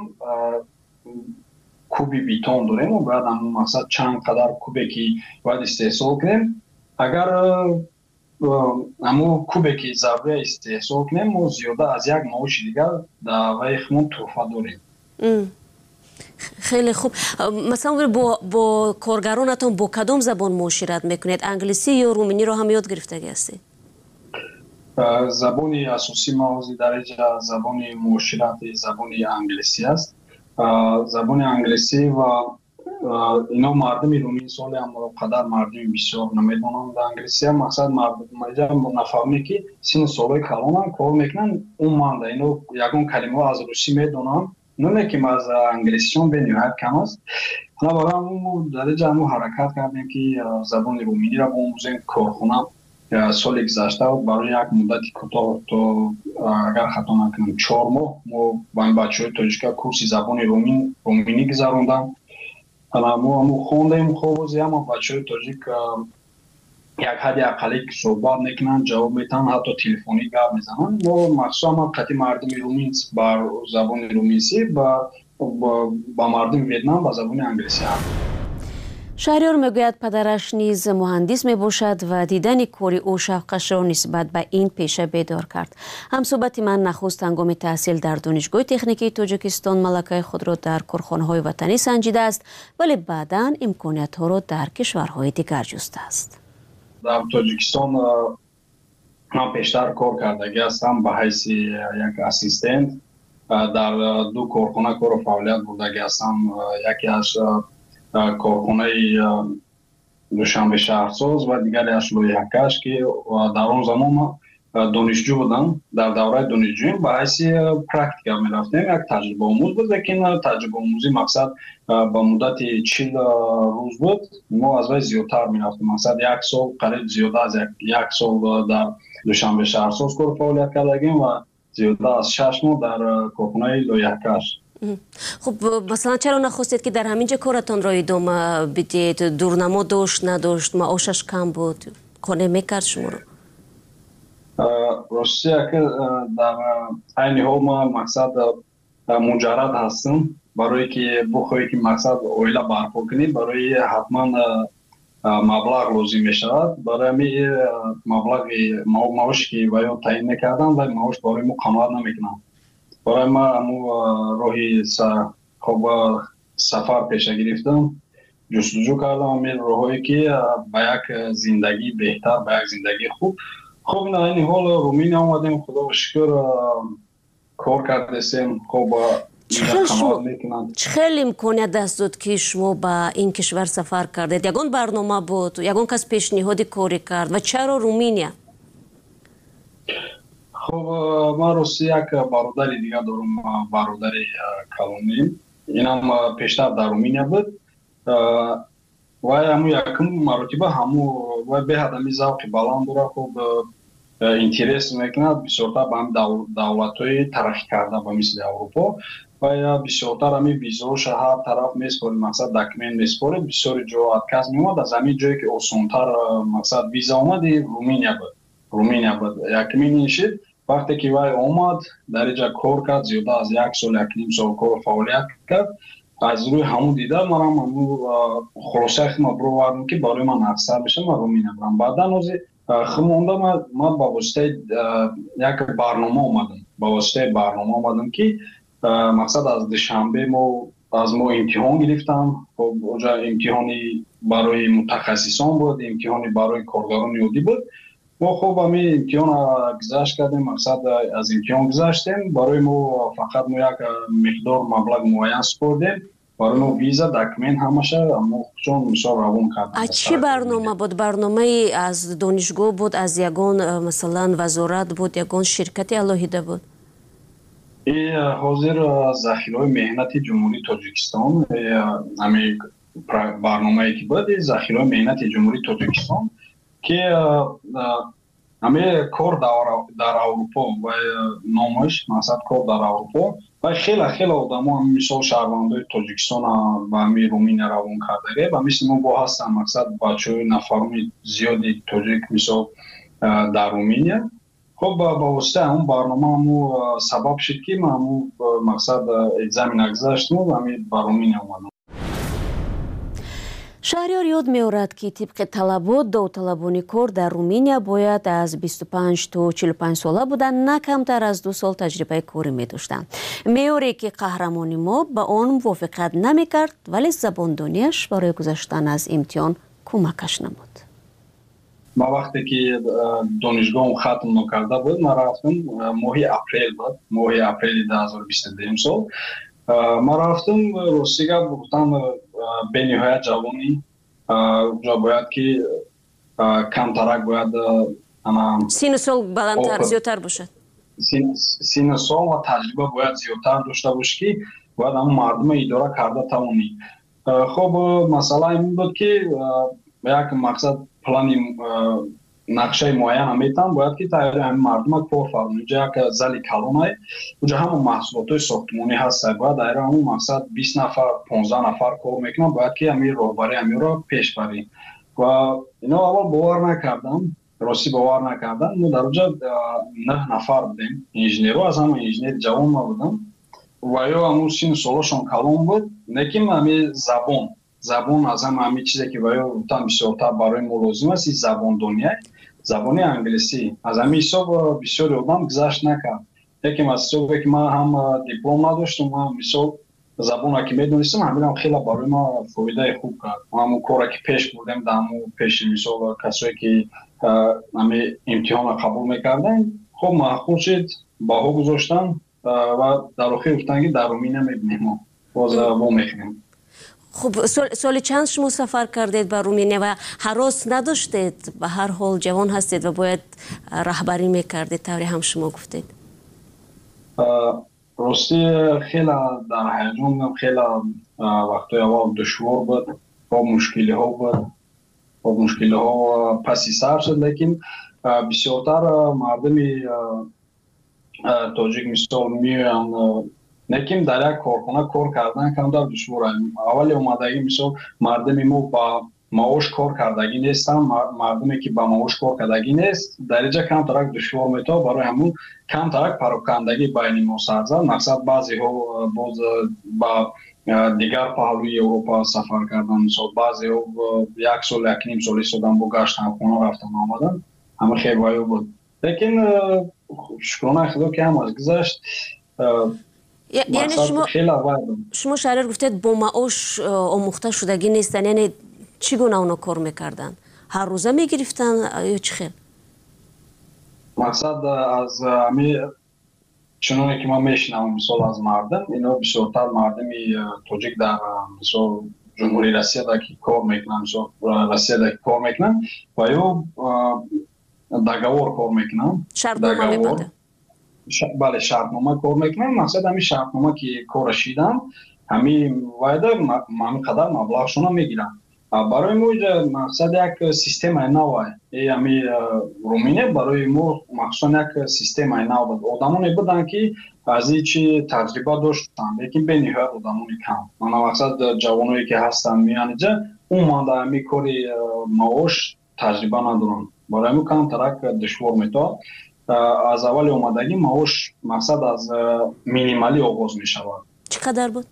куби бетон дорем ва баъд ҳамон мақсад чанд қадар кубе ки бояд истеҳсол кунем. агар ҳамон кубе ки зарурия истеҳсол кунем мо зиёда аз як маоши дигар дар ваи худмон тӯҳфа дорем. хеле хуб. масалан бо коргаронатон бо кадом забон муошират мекунед? англисӣ ё руминиро ҳам ёд гирифтагӣ ҳастед? забони асосӣ маози дараҷа забони муоширати забони англисӣ аст. забони англисӣ ва ино мардуми румин соли ҳам қадар мардуми бисёр намедонанд англисӣ. мақсад нафаҳме ки сину солҳои калонам кор мекунанд уманда ино ягон калимаҳо аз русӣ медонанд. номе ки аз англисиён бениҳоят кам аст. барои ҳамон дараҷа ҳамон ҳаракат кардем ки забони руминиро бомӯзем. корхона соли гузашта барои як муддати кӯтоҳ то агар хато накунам 4 моҳ мо ба ин бачаҳои тоҷика курси забони руминӣ гузарондам. ما خوندیم خوب اما بچه‌های تاجیک یک حدی اقلی که صحبت میکنن جواب میتن حتی تلفنی گپ میزنن ما مخصوصا قطعی مردم رومینس بر زبان رومینسی با مردم ویتنام با زبان انگلیسی هم. شهریار میگوید پدرش نیز مهندس می باشد و دیدن کاری او شوقش را نسبت به این پیشه بیدار کرد. همصحبت من نخست هنگام تحصیل در دانشگاه تکنیکی تاجیکستان ملکه خود را در کارخانه‌های وطنی سنجیده است ولی بعداً امکانات ها را در کشورهای دیگر جسته است. در تاجیکستان من پیشتر کار کردگی هستم به حیث یک اسیستنت در دو کارخانه کار و فعالیت بودگی هستم. یکی از کارخانه دوشنبه شهرساز و دیگری از لویحکش که در اون زمان دانشجو بودم. در دوره دانشجویی به حیث پرکتیکا می رفتیم. یک تجربه آموز بود لیکن تجربه آموزی مقصد با مدت 40 روز بود. ما از وی زیادتر می رفتیم. مقصد یک سال قریب زیاده از یک سال در دوشنبه شهرساز کار فعالیت کردیم و زیاده از 6 ماه در کارخانه لویحکش. خب مثلا چرا نخواستید که در همینجا کارتان را ادامه بدید؟ دورنما داشت نداشت؟ معاشش کم بود؟ کنه میکرد شما رو؟ راستیه که در این حال ما مقصد مجرد هستم برای که بخواهی که مقصد اویله برپا کنید برای حتما مبلغ لازم می شود. برای می مبلغ معاش که باید تعیین میکردن و معاش برای ما قناعت نمیکنم. برای ما راهی خوب سفر پیشه گرفتم جستجو کردم امید راهی که با یک زندگی بهتر با یک زندگی خوب نه این حال رومینیا آمدیم خدا و شکر کار کردیم خوب خیلی امکانیت دست داد که شما با این کشور سفر کردید؟ یگان برنامه بود؟ یگان کس پیشنهاد کاری کرد؟ و چرا رومینیا؟ خب من روسی یک برادری دیگه دارم برادری کلونی اینم پیشتر در رومینیا بود و همو یکم مرتبه همو و به هدمی ذوق بلند داره خوب اینترس میکنه بسیارتر به هم دولت‌های ترقی کرده به مثل اروپا و بسیارتر همی ویزاش هر طرف میسپارید مقصد دکمنت میسپارید بسیار جا ادکاز میومد از همین جایی که آسان‌تر مقصد ویزا آمد رومینیا بود یکمین شد. وقتی که وای آمد در اینجا کار کرد زیاده از 1 سال 1.5 سال کار فعالیت کرد از روی همون دیده منم همون خلاصه خیلی بروردم که برای من افسر بشم و رومینیا برم. بعدا از خمونده من با واسطه یک برنامه آمدم که مقصد از دوشنبه از ما امتحان گرفتم. خب اونجا امتحانی برای متخصصان بود امتحانی برای کارگران عادی بود. ما خوب همی امتحان گذشت کردیم مقصد از امتحان گذشتیم برای ما فقط ما یک مقدار مبلغ معین سپردیم برای ما ویزا دکمنت همشه اما چون مثال روان کردیم. چی برنامه بود؟ برنامه از دانشگاه بود؟ از یگان مثلا وزارت بود؟ یگان شرکت الهیده بود؟ این حاضر ذخیره مهنت جمهوری تاجیکستان همین برنامه ای که بود ذخیره مهنت جمهوری تاجیکستان که همه کار در اروپا و نامش مقصد کار در اروپا و خیلی آدم ها مثل شهروندای تاجیکستان و همه رومینیا روان کرده و مثل ما با هستن مقصد بچه های نفرمی زیادی تاجیک مثل در رومینیا. خب با واسطه همون برنامه همون سبب شد که من همون مقصد اگزامین اگذاشتم و همه با رومینیا اومدم. شهریار یاد می‌آورد که طبق طلبات داوطلبان کار در رومینیا باید از 25 تا 45 ساله بودن نه کمتر از 2 سال تجربه کاری می‌داشتند. معیاری که قهرمان ما با آن موافقت نمی‌کرد ولی زباندانیش برای گذشتن از امتحان کمکش نمود. ما وقتی که دانشگاه ختم نکرده بود ما رفتم ماه اپریل 2022 سال ما رفتم روسیگا گفتم به نهایت جوانی جا باید که کمترک باید سین سال بلندتر زیادتر باشد سین سال و تجربه باید زیادتر داشته باشه که باید هم مردم اداره کرده توانی. خب مسئله این بود که یک مقصد پلانی нақшаи муайян метан бояд ки тайёри ҳамин мардума кор фармон инҷа як зали калонай уҷа ҳамон маҳсулотҳои сохтмонӣ ҳаста бояд айра ҳамон мақсад 20 нафар 15 нафар кор мекунад бояд ки ҳамин роҳбари ҳаминро пеш барӣ ва ино аввал бовар накардам ростӣ бовар накардам мо дар уҷа 9 нафар будем инженерҳо аз ҳама инженери ҷавон ма будам ва ё ҳамун сину солашон калон буд лекин ҳамин забон аз ҳамин чизе ки ваё гуфтам бисёртар барои мо лозим аст ин забондония забони англисӣ аз ҳамин ҳисоб бисёри одам гузашт накард лекин аз ҳисобе ки ман ҳам диплом надоштам ҳам мисол забоне ки медонистам ҳаминам хеле барои ман фоидаи хуб кард ҳамун коре ки пеш бурдем дар ҳамун пеши мисол касое ки ҳамин имтиҳона қабул мекарданд хуб маъқул шуд баҳо гузоштам ва дар охир гуфтанд ки дар Руминия мебинем мо боз вомехӯрем. خب سال چند شما سفر کردید به رومینیا و هراس نداشتید؟ به هر حال جوان هستید و باید رهبری میکردید طوری هم شما گفتید. راستی خیلی در هیجان خیلی وقتی اول دشوار بود با مشکلی ها بود با مشکلی ها پسی سر شد لیکن بسیارتر مردمی تاجیک مثال میان لیکن در یک کارخانه کار کردن کمتر دشواره. اولی اومدگی مثال مردمی ما با معاش کار کردگی نیستن مردمی که با معاش کار کردگی نیست درجه کمتر دشوار میتا برای همون کمتر پراکندگی بین ما سر زد مقصد بعضی ها باز با دیگر پهلوی اروپا سفر کردن مثال بعضی ها یک سال یک نیم سالی سودن با گشتن خونه رفتن آمدن همه خیلی وایو بود لیکن شکرانه خدا که هم از گذشت. یعنی شما شهرر گفتید با معاش آموخته شدگی نیستن یعنی چگونه اونا کار میکردن؟ هر روزه میگرفتن یا چی خیل؟ مقصد از همی چنانه که ما میشنم مثال از مردم اینا بسیارتر مردمی تاجیک در مثال جمهوری روسیه در که کار میکنن مثال روسیه در که کار میکنن و یا دگوار کار میکنن شرطنامه میبنده بله شرطنامه کار میکنن مقصد همین شرطنامه که کار شیدن همین وایده همین قدر مبلغشون میگیرن برای ما مقصد یک سیستم نوه همین رومینه برای ما مقصد یک سیستم نوه بود آدمانی بودن که از اینچی تجربه داشتن لیکن به نهایت آدمانی کم من مقصد جوانایی که هستن میان اینجا اون مانده همین کاری معاش تجربه ندارن برای ما کم ترک دشوار میتا از اول اومدگی معاش مقصد از مینیمالی آغاز می شود. چقدر بود؟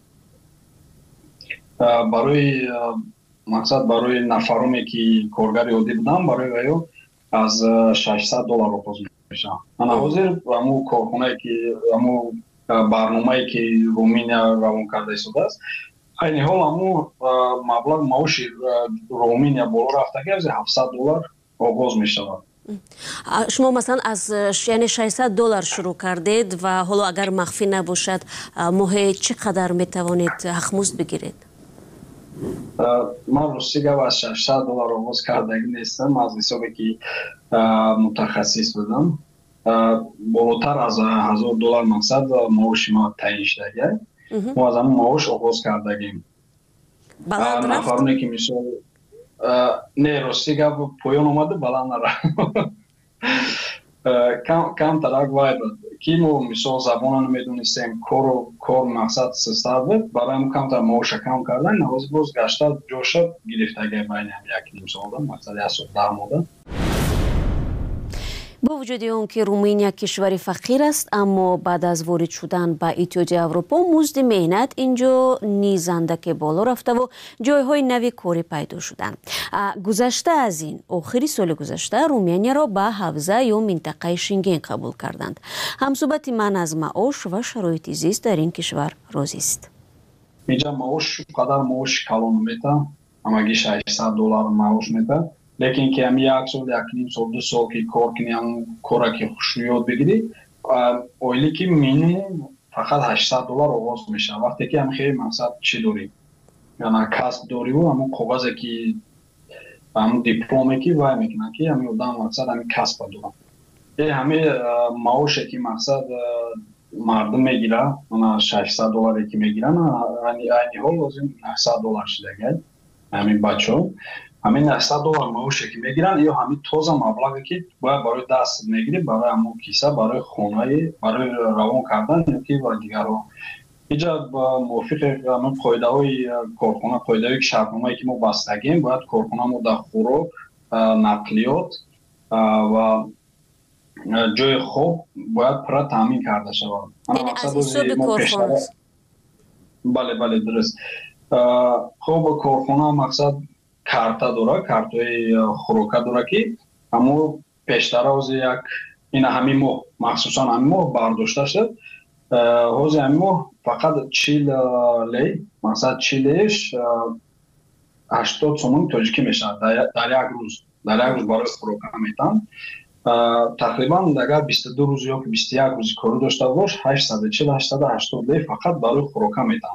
برای مقصد برای نفرامی که کارگر عادی بودن برای ویو از $600 آغاز می شود. من حاضر همون کارخانه که همون برنامه‌ای که رومینیا روان کرده شده است این حال همون مبلغ معاش رومینیا بالا رفته از $700 آغاز می شود. شما مثلا از یعنی $600 شروع کردید و حالا اگر مخفی نباشد ماهی چقدر میتوانید حقمزد بگیرید؟ من راستی گفت از $600 آغاز کردگی نیستم از حسابی که متخصص بودم بالاتر از $1000 مقصد معاش ما تعیین شده ما از همون معاش آغاز کردگیم نفرونی که مثال نه راستی گفت پایان اومده بلند نره کم ترک باید که ما مثال زبان نمیدونستیم کار مقصد سستر بود برای ما کم تر معاش کم کردن نواز باز گشته جوشه گرفتگی بین هم یک نیم سال مقصد یک سال در موده با وجود اون که رومینیا کشوری فقیر است اما بعد از وارد شدن به اتحادیه اروپا مزد مهنت اینجا نیزنده که بالا رفته و جایهای نوی کاری پیدا شدن. گذشته از این آخری سال گذشته رومینیا را به حوزه یا منطقه شنگن قبول کردند. همصحبت من از معاش و شرایط زیست در این کشور راضی است. اینجا معاش قدر معاش کلان میتا همگی $600 معاش میتا لیکن که همی یک سال یک نیم سال دو سال که کار کنی هم کاره که خوش یاد بگیری اولی که مینیموم فقط $800 آغاز میشه وقتی که هم خیلی مقصد چی داری یعنی کسب داری و همون کاغذی که همون دیپلومی که وای میکنن که همین آدم مقصد همین کسب دارن این همه معاشی که مقصد مردم میگیره من $600 که میگیرن این حال لازم $900 شده همین بچه ها همین $800 معاشی که میگیرن یا همین تازه مبلغی که باید برای دست میگیری برای همون کیسه برای خونه برای روان کردن یا که برای دیگران. اینجا با موافق همون قاعده های کارخانه قاعده های شرطنامه‌ای که ما بستگیم باید کارخانه ما در خوراک نقلیات و جای خوب باید پر تامین کرده شود. یعنی از حساب کارخانه. بله درست. خب کارخانه مقصد کارتا داره، کارتای خوراک داره که همو پیشتر از یک این همین ماه مخصوصا همین ماه برداشته شد. حوض همین ماه فقط 40 لی مقصد 40 لیش 80 سومون تاجیکی میشه در یک روز برای خوراک میتن. تقریبا اگر 22 روز یا 21 روز کار داشته باش 840 880 لی فقط برای خوراک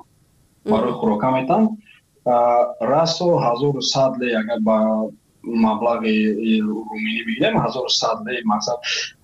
میتن. راسو 1100 لی اگر با مبلغ رومینی بگیریم 1100 لی مقصد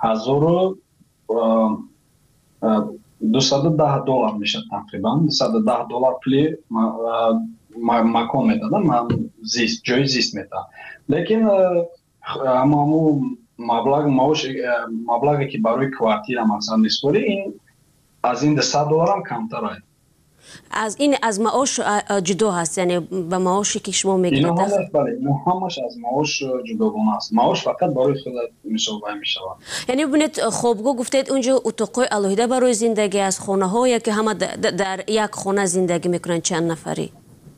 $210 میشه تقریبا $210 پلی مکان میدادن زیست جای زیست میدن. لیکن همو مبلغی که برای کوارتیر مثلا میسپاری این از این $100 هم کمتر است. از معاش جدا هست، یعنی به معاشی که شما میگیرید بله همش از معاش جداگانه است. معاش فقط برای خودت مسابقه میشود. یعنی ببینید خوابگاه گفتید اونجا اتاقای علاهیده برای زندگی از خانه ها که همه در یک خانه زندگی میکنن چند نفری؟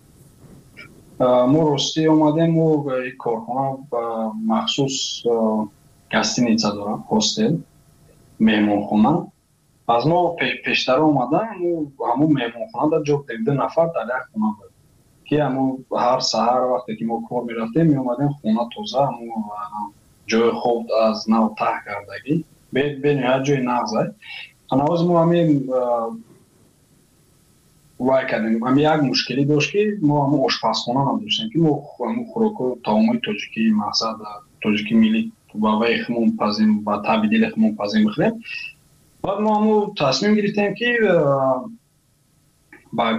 ما راستی اومدیم و کارخانه مخصوص گستینیچه دارم، هاستل، مهمون خانه. از ما پیشتر اومدن همون مهمون خانه در جا 2 نفر در یک خانه بود که همون هر سحر وقتی که ما کار میرفتیم می اومدیم خانه تازه همون جای خوب از نو ته کردگی به نهایت جای نغزه. از ما همین وای کردیم. همین یک مشکلی داشت که ما همون آشپزخانه هم داشتیم که ما همون خوراک و طعامای تاجیکی مقصد تاجیکی ملی با وای خمون پزیم با تبدیل خمون پزیم بخوریم. بعد ما همون تصمیم گرفتیم که با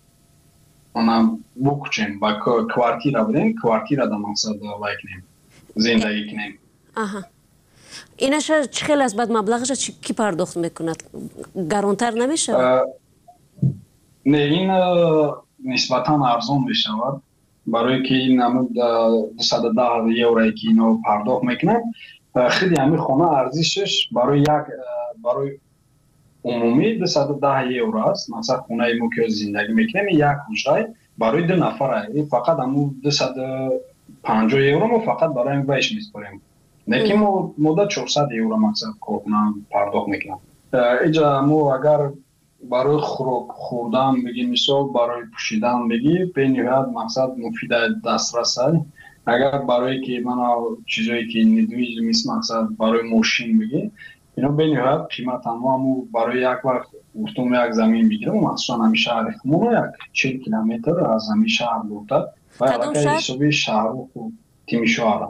بکچیم با کوارتیر بریم، کوارتیر در مقصد وای کنیم زندگی کنیم. اینش چه خیلی از بعد مبلغش کی پرداخت میکند؟ گرانتر نمیشه؟ نه این نسبتا ارزان میشود برای که این همون $210 که اینو پرداخت میکنن. خیلی همین خانه ارزشش برای عمومی $210 است. مثلا خونه ما که زندگی میکنیم یک حجره برای 2 نفر فقط همون $250 ما فقط برای این ویش میسپاریم. لیکن ما مدت $400 مثلا کارخانه پرداخت میکنم. اینجا ما اگر برای خوردن بگی مثال برای پوشیدن بگی به نهایت مقصد مفید دسترس است. اگر برای که من چیزایی که ندویج میست مقصد برای ماشین بگی اینا به نهایت قیمت همو برای یک وقت گفتم یک زمین بگیرم مخصوصا همین شهر خمون یک 40 کیلومتر از همین شهر دورتر و علاقه حسابی شهر و تیمیشوارا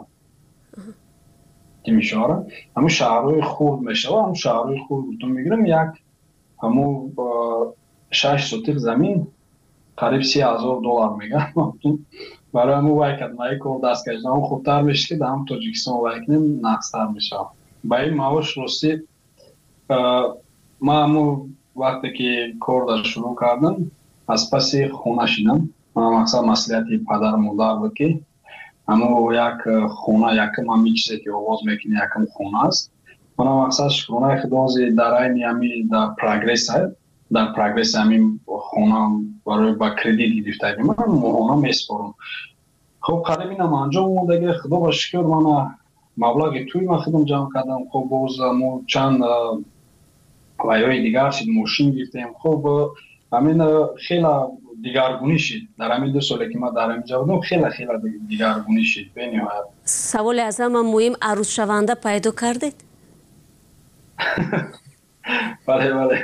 همون شهرهای خورد میشه و همون شهرهای خورد گفتم میگیرم یک همون 6 سوتیق زمین قریب $30,000 میگن. برای همون وایکت مایی که دست کشیدن هم خوبتر میشه که در هم تاجیکستان وایکنیم نقصتر میشه. با این معاش راستی ما همون وقتی که کار در شروع کردم از پس خونه شدم. من مقصد مسئولیتی پدر مادر بود که همون یک خونه یکم همی چیزی که آواز میکنی یکم خونه است. من مقصد خونه خدازی در این همی در پروگرس هست. در پروگرس همین خونه برای با کردیت گرفته من ماهانه میسپارم. خب قریب اینم انجام اومده خدا با شکر من مبلغ توی من خودم جمع کردم. خب باز ما چند وایای دیگر شد ماشین گرفتیم. خب همین خیلی دیگرگونی شد در همین 2 سالی که ما در اینجا بودم خیلی دیگرگونی شد به نهایت. سوال از هم مهم عروس شونده پیدا کردید؟ بله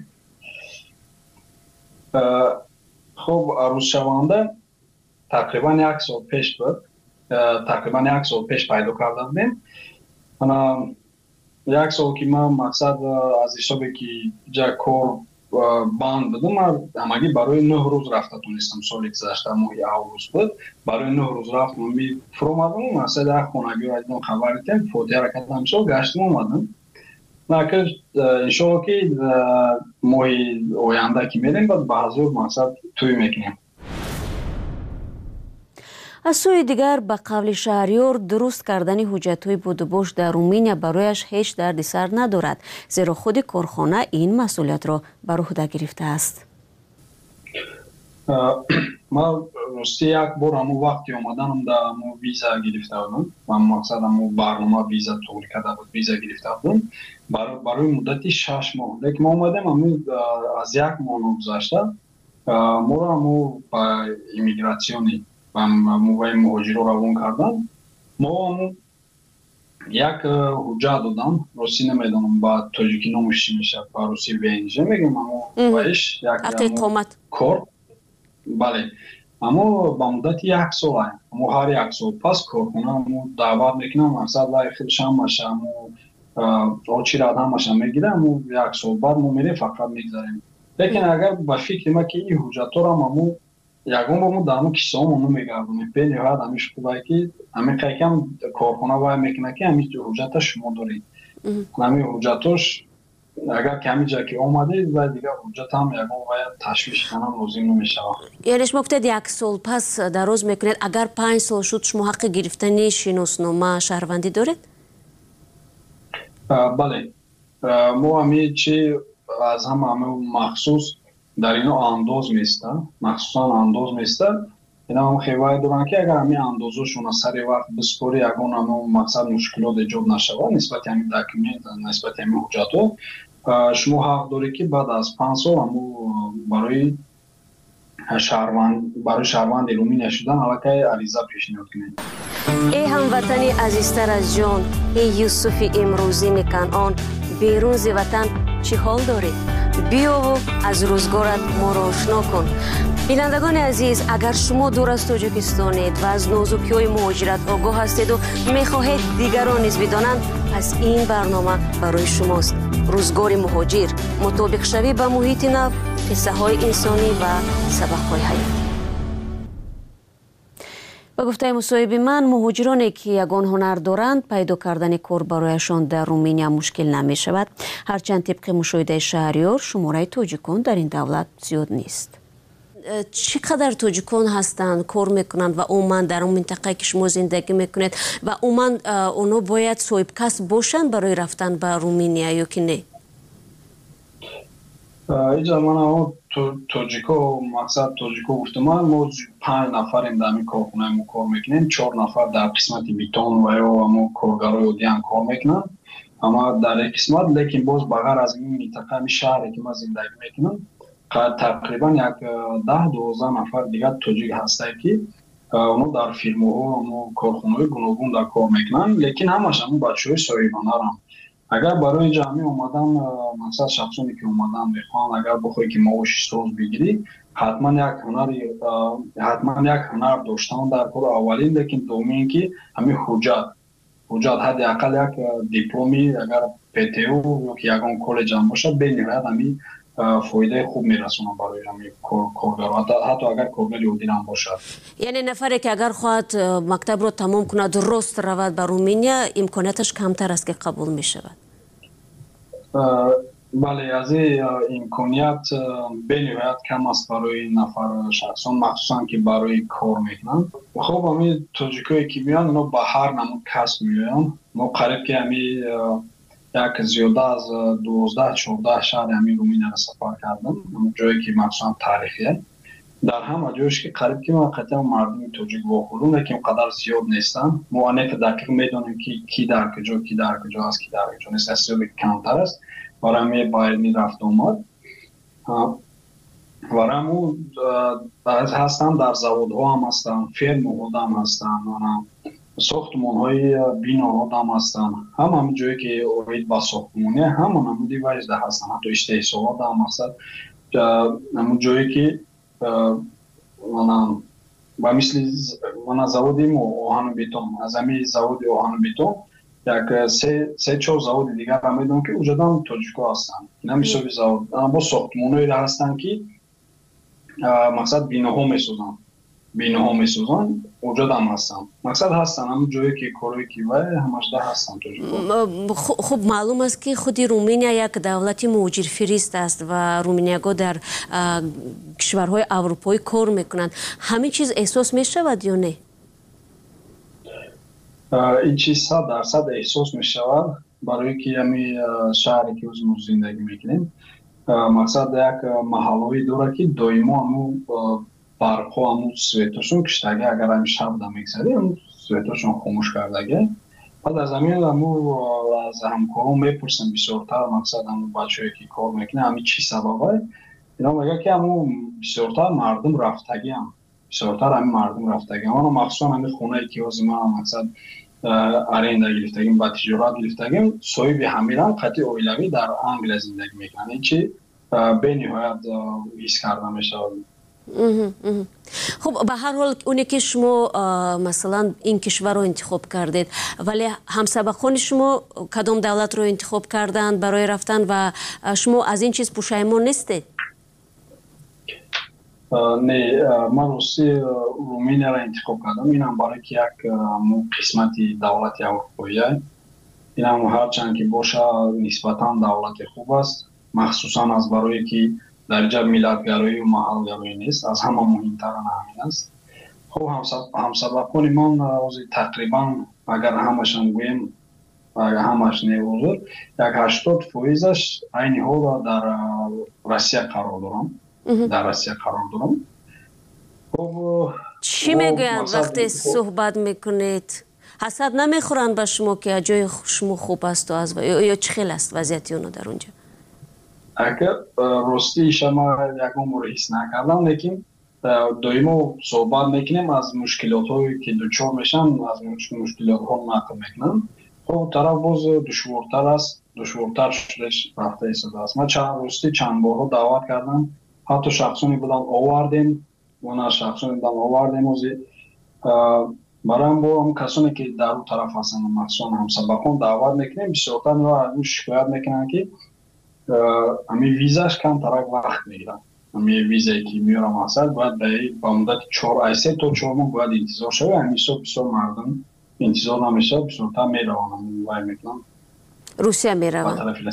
خب عروس شونده تقریبا 1 سال پیش بود. تقریبا 1 سال پیش پیدا کرده بودیم. 1 سال که من مقصد از حسابی که جا کار банд будам, амаги барои 9 рӯз рафта тунистам. Соли гузашта моҳи август буд, барои 9 рӯз рафтам, ми фуромадам, масъала хонагиро айдам хабар дидам, фотиҳаро кардам, шо гаштим омадам. Накер иншоалло ки моҳи оянда ки мерем баъд ба ҳазор мақсад тӯй мекунем. аз сӯи дигар ба қавли шаҳриёр дуруст кардани ҳуҷҷатҳои будубош дар Румыния барояш ҳеҷ дарди сар надорад, зеро худи корхона ин масъулиятро бар уҳда гирифтааст. ман рости як бор ҳамун вақти омаданам да мо виза гирифта будам. Ман мақсад ҳамун барнома виза туғри карда буд, виза гирифта будам барои муддати 6 моҳ. лекин мо омадем ҳамун аз 1 моҳ гузашта моро ҳамун ба иммигратсиони муваи муҳоҷиро равон кардан. мо як ҳуҷҷат додам, рости намедонам ба тоҷикӣ номаш чӣ мешавад, ба русӣ ВНЖ мегӯям, ваиш як кор. бале, аммо ба муддати 1 сол, аммо ҳар 1 сол пас корхона даъват мекунам, мақсад вай хелаш ҳамаша очирад ҳамаша мегирам, 1 сол баъд мо мерем фақат мегзарем. лекин агар ба фикри ма ки ин ҳуҷҷатторам аммо ягон бо мо дар мо киссаҳомо мегардонем. бениҳоят ҳамин шудай ки ҳамин қайкам корхона вай мекуна ки ҳамин ҳуҷҷата шумо доред. ҳамин ҳуҷҷатош агар ки ҳамин ҷа ки омадед вай дигар ҳуҷҷат ҳам ягон вай ташвиш канам лозим намешавад. яъне шумо гуфтед 1 сол пас дароз мекунед. агар 5 сол шуд шумо ҳаққи гирифтани шиноснома шаҳрвандӣ доред? бале, мо ҳамин чи аз ҳама махсус дар ино андоз места, махсусан андоз места. Ина ҳам хевай доранд ки агар ҳамин андозошон аз сари вақт биспори ягон ҳамон мақсад мушкилот эҷод нашавад нисбати ҳамин документ, нисбати ҳамин ҳуҷҷатҳо, шумо ҳақ доред ки баъд аз 5 сол ҳамон барои шаҳрванди Румыния шудан аллакай ариза пешниҳод кунед. эй ҳамватани азизтар аз ҷон, эй Юсуфи имрӯзини Канъон, берунзи ватан чӣ ҳол доред? биёву аз рӯзгорат моро ошно кун. бинандагони азиз, агар шумо дур аз тоҷикистонед ва аз нозукиҳои муҳоҷират огоҳ ҳастеду мехоҳед дигарон низ бидонанд, пас ин барнома барои шумост. рӯзгори муҳоҷир, мутобиқшавӣ ба муҳити нав, қиссаҳои инсонӣ ва сабақҳои ҳаёт. ба гуфтаи мусоҳиби ман, муҳоҷироне ки ягон ҳунар доранд, пайдо кардани кор барояшон дар Румыния мушкил намешавад. ҳарчанд тибқи мушоҳидаи шаҳриёр, шумораи тоҷикон дар ин давлат зиёд нест. чӣ қадар тоҷикон ҳастанд, кор мекунанд ва умуман дар он минтақае ки шумо зиндагӣ мекунед ва умуман онҳо бояд соҳибкасб бошанд барои рафтан ба Румыния ё ки не? иҷа ман тоҷико, мақсад тоҷико гуфтаман, мо 5 нафарем дар ин корхонаи мо кор мекунем, 4 нафар дар қисмати битон ва ё ҳамон коргарои оддиам кор мекунанд, ама дар ин қисмат, лекин боз ба ғайр аз ин минтақаи шаҳре ки ман зиндагӣ мекунам, тақрибан як 10-12 нафар дигар тоҷик ҳастанд ки онҳо дар фирмаҳо, корхонаҳои гуногун дар кор мекунанд, лекин ҳамаш ҳамон бачаҳои соҳибҳунаранд. агар барои ҷамъи омадан, мақсад шахсоне ки омадан мехоҳанд, агар бихоҳӣ ки маоши соз бигирӣ, ҳатман як ҳунар доштан дар кор аввалин, лекин думин ки ҳамин ҳуҷҷат ҳадди ақал як дипломи агар ПТУ ё ки ягон коллеҷ ҳам бошад, бениҳоят ҳамин фоидаи хуб мерасонад барои ҳамин коргаро, ҳатто агар коргари оддӣ ҳам бошад. яъне нафаре ки агар хоҳад мактабро тамом кунад, рост равад ба Румыния, имконияташ камтар аст ки қабул мешавад? бале, аз ин имконият бениҳоят кам аст барои нафар шахсон, махсусан ки барои кор мекунанд. хуб, ҳамин тоҷикое ки меоянд, онҳо ба ҳар намуд касб меоянд. мо қариб ки ҳамин як зиёда аз 12-14 шаҳри ҳамин Румынияро сафар кардам, ҷое ки махсусан тарихие. дар ҳама ҷоеш ки қариб ки мақатиам мардуми тоҷик вохӯрдум, лекин қадар зиёд нестанд. мо анеқа дақиқ медонем ки ки дар куҷо аст, ки дар куҷо нест, аз зиёди камтар аст. барами байни рафт омад вараму ҳастанд, дар заводҳо ҳам ҳастанд, фермаҳо ҳам ҳастанд, сохтмонҳои биноҳо ҳам ҳастанд. ҳамаи ҷое ки оид ба сохтмоне ҳама намуди вайзда ҳастанд, ҳатто иштеҳсолот ҳам ҳастанд. ҳамун ҷое ки ба мисли заводи мо оҳану бетон, аз ҳамин заводи оҳану бетон як се-чор заводи дигар ҳам медонам ки уҷодам тоҷико ҳастанд. Ина мисоли завод бо сохтмонҳое ҳастанд ки мақсад биноҳо месозанд уҷодам ҳастанд. Мақсад ҳастанд ҳам ҷое ки корое ки вай ҳамашда ҳастанд тоҷико. хуб маълум аст ки худи Румыния як давлати муҳоҷирфирист аст ва румынияго дар кишварҳои аврупоӣ кор мекунанд. ҳамин чиз эҳсос мешавад ё не? ин чиз 100% эҳсос мешавад барое ки ҳами шаҳре ки ӯзмо зиндагӣ мекунем. мақсад як маҳаллое дорад ки доимо ҳамо барқҳо ҳамо светошон киштаги агар ҳами шаб да мегзари ҳамо светошон хомӯш кардага. баъд аз ҳамин ҳамо аз ҳамкорон мепурсем бисёртар мақсад ҳамо бачаҳое ки кор мекунем ҳами чӣ сабабай. ино мегӯяд ки ҳамо бисёртар мардум рафтагиам. бисёртар ҳами мардум рафтагиам. оно махсусан ҳами хонае ки ҳозир ман мақсад аренда гирифтагим ба тиҷорат гирифтагим соҳиби ҳамирам қатъи оилавӣ дар Англия зиндагӣ мекунанд. ин чи бениҳоят ҳис карда мешавад. хуб ба ҳар ҳол оне ки шумо масалан ин кишварро интихоб кардед вале ҳамсабақони шумо кадом давлатро интихоб карданд барои рафтан ва шумо аз ин чиз пушаймон нестед? не ман рости Румынияро интихоб кардам. инам барои ки як қисмати давлати аврупоия инам ҳарчанд ки боша нисбатан давлати хуб аст махсусан аз барое ки дар ҷа миллатгароию маҳалгароӣ нест аз ҳама муҳимтаран ҳамин аст. хуб ҳамсабақони ман ҳозир тақрибан агар ҳамашан гӯем агар ҳамаш не ҳозир як 80%-аш айни ҳол дар Россия қарор дорам. дар Россия қарор дорам. чӣ мегӯянд вақте суҳбат мекунед? ҳасад намехӯранд ба шумо ки ҷои шумо хуб асту ё чӣ хел аст вазъияти оно дар он ҷо? агар ростӣ шама ягон бор ҳис накардам лекин доимо суҳбат мекунем аз мушкилотҳое ки дучор мешаванд аз мушкилотҳо нақл мекунанд. хуб тараф боз душвортар аст душвортар шудаш рафта истодааст. ман ростӣ чанд борҳо даъват кардам ҳатто шахсоне буданд овардем вона шахсоне буданд овардем ҳозир барои бо ҳам касоне ки дар он тараф ҳастанд махсусан ҳамсабақон даъват мекунем бисёртар шикоят мекунанд ки ҳамин визаш камтарак вақт мегирад. ҳамин визае ки меёрам мақсад бояд ба муддати 3 то 4 моҳ бояд интизор шавад. ҳамин ҳисоб бисёр мардум интизор намешавад бисёртар мераванд вай мекунанд русия мераванд.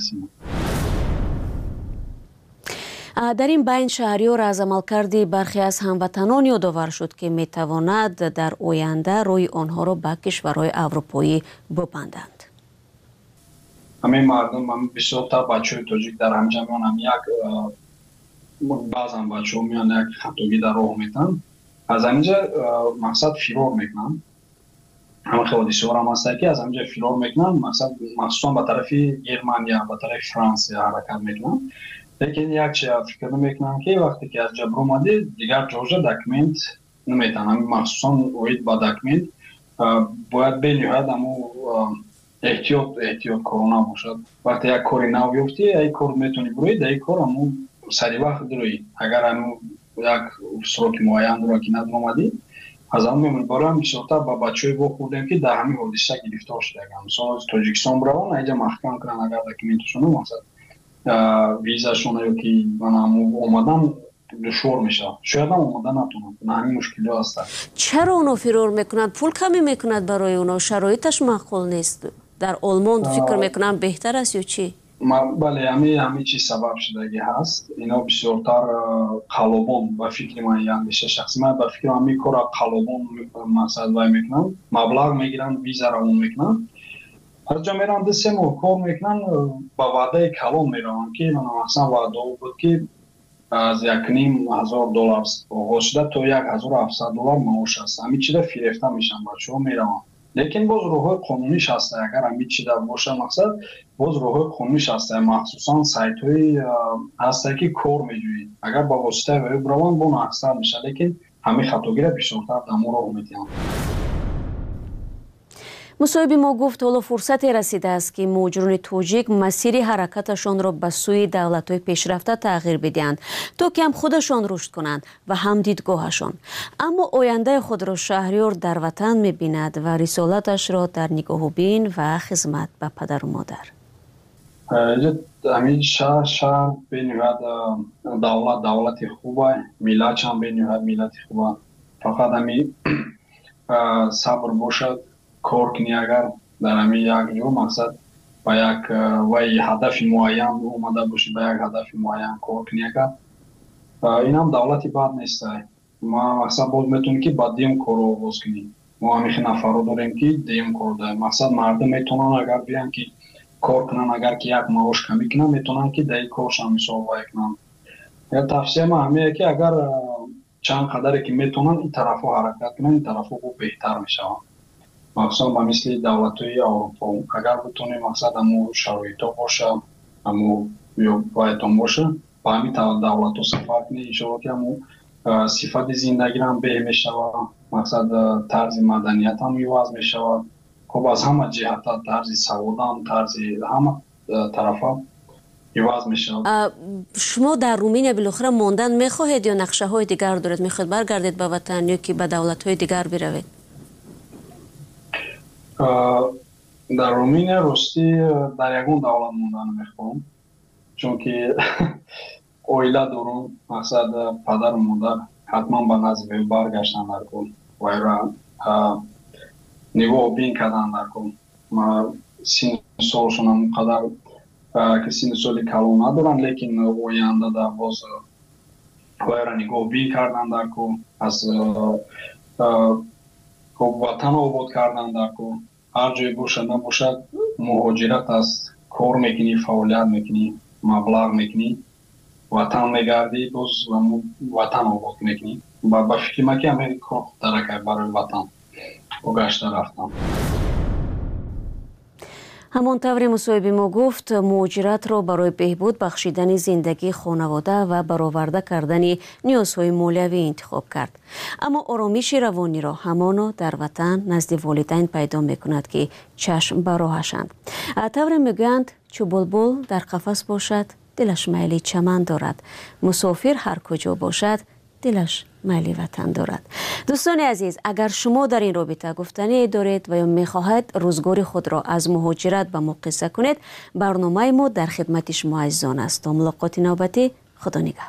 дар ин байн шаҳриёр аз амалкарди бархе аз ҳамватанон ёдовар шуд ки метавонад дар оянда рӯи онҳоро ба кишварҳои аврупоӣ бубанданд. ҳамин мардум бисёртар бачаҳои тоҷик дар ҳамҷа меонам як баъзан бачаҳо меоянд як хатогӣ дар роҳ метанд аз ҳаминҷа мақсад фирор мекунанд. ҳамин ҳодисаҳорам ҳаста ки аз ҳаминҷа фирор мекунанд мақсад махсусан ба тарафи Германия ба тарафи Франсия ҳаракат мекунанд. лекин як чи фикр мекунам ки вақте ки аз ҷабр омадӣ дигар ҷоҷа документ наметавонам махсусан оид ба документ бояд бениҳоят ҳамо эҳтиёткорона бошад. вақте як кори нав ёфтӣ ай кор метавонӣ бироӣ дар ин кор ҳамо сари вақт дурӣ агар ҳамо як сроки муайян дора ки надромадӣ аз ҳам мемонӣ. барои бисёртар ба бачаҳое вохӯрдем ки дар ҳамин ҳодиса гирифтор шудаганд. мисол тоҷикистон бираванд айҷа маҳкам кунанд агар документашона мақсад визашон ё ки омадан душвор мешавад. шояд ҳам омада натонад. ҳамин мушкилиҳо ҳастанд. чаро оно фирор мекунад? пул камӣ мекунад барои оно? шароиташ маъқул нест? дар олмон фикр мекунам беҳтар аст ё чӣ? бале ҳамин чиз сабаб шудагӣ ҳаст. ино бисёртар қалобон ба фикри ман андеша шахси ман ба фикри ҳамин кора қалобон мақсад вай мекунанд маблағ мегиранд виза равон мекунанд. аз ҷо мераванд 2-3 моҳ кор мекунанд ба ваъдаи калон мераванд ки масалан ваъда буд ки аз $1,500 оғоз шуда то $1,700 маош аст. ҳамин чида фирефта мешаванд бачаҳо мераванд. лекин боз роҳҳои қонуниш ҳаста. агар ҳамин чида боша мақсад боз роҳҳои қонуниш ҳаста. махсусан сайтҳои ҳаста ки кор меҷӯянд. агар ба воситаи вай бираванд бо нақсдар мешавад. лекин ҳамин хатогира бисёртар дар мо роҳ медиҳанд. مصاحب ما گفت حالا فرصتی رسیده است که مهاجران توجیک مسیر حرکتشان را به سوی دولت‌های پیشرفته تغییر بدهند تا که هم خودشان رشد کنند و هم دیدگاهشان. اما آینده خود را شهریار در وطن می‌بیند و رسالتش را در نگاه‌بین و خدمت به پدر و مادر. همین شهر بینید دولت خوبه، ملت هم بینید ملت خوبه. فقط همین صبر باشد، کار کنی. اگر در همین یک جو مقصد با یک هدف معین اومده باشی، با یک هدف معین کار کنی. این هم دولتی بد نیست. ما مقصد باز میتونیم که با دیم کار رو باز کنیم. ما همیشه نفر رو داریم که دیم کار داریم. مقصد مردم میتونن اگر بیان که کار کنن، اگر که یک معاش کمی کنن میتونن که در کارش هم مسابقه کنن. یا تفسیر ما همینه که اگر چند قدری که میتونن این طرفو حرکت کنن، این طرفو بهتر میشون. مخصوصا با مثل دولت‌های اروپا اگر بتونیم مقصد همون شرایطا باشه، همون بایدان باشه، با همین دولت‌ها سفر کنیم انشاءالله که همون صفت زندگی هم به میشود، مقصد طرز مدنیت هم میواز میشود. خب از همه جهت طرز سواد هم طرز همه طرفا میواز میشود. شما در رومینیا بالاخره ماندن میخواهید یا نقشه های دیگر دارید؟ میخواهید برگردید به وطن یا که به دولت های دیگر بروید؟ در رومینیا راستی در یگون دولت موندن میخوام، چون که اویله دارم. مقصد پدر و مادر حتما به نزد برگشتن در کن و را نگاه بین کردن در کن. ما سین سالشون هم قدر که سین سالی کلو ندارن، لیکن آینده در باز و را نگاه بین کردن در کن، از وطن آباد کردن در کن. هر جای باشد نباشد مهاجرت است، کار میکنی، فعالیت میکنی، مبلغ میکنی، وطن میگردی، باز وطن آباد میکنی. با فکر ما که همین کار درکه برای وطن و گشته رفتم. همانطور مصاحبه ما گفت مهاجرت را برای بهبود بخشیدن زندگی خانواده و برآورده کردن نیازهای مولوی انتخاب کرد. اما آرامش روانی را همانا در وطن نزد والدین پیدا میکند که چشم به راهشند. طور میگویند چو بلبل در قفس باشد دلش میل چمن دارد، مسافر هر کجا باشد دلش میل وطن دارد. دوستان عزیز، اگر شما در این رابطه گفتنی دارید و یا میخواهید روزگار خود را از مهاجرت به ما قصه کنید، برنامه ما در خدمت شما عزیزان است. تا ملاقات نوبتی، خدا نگهدار.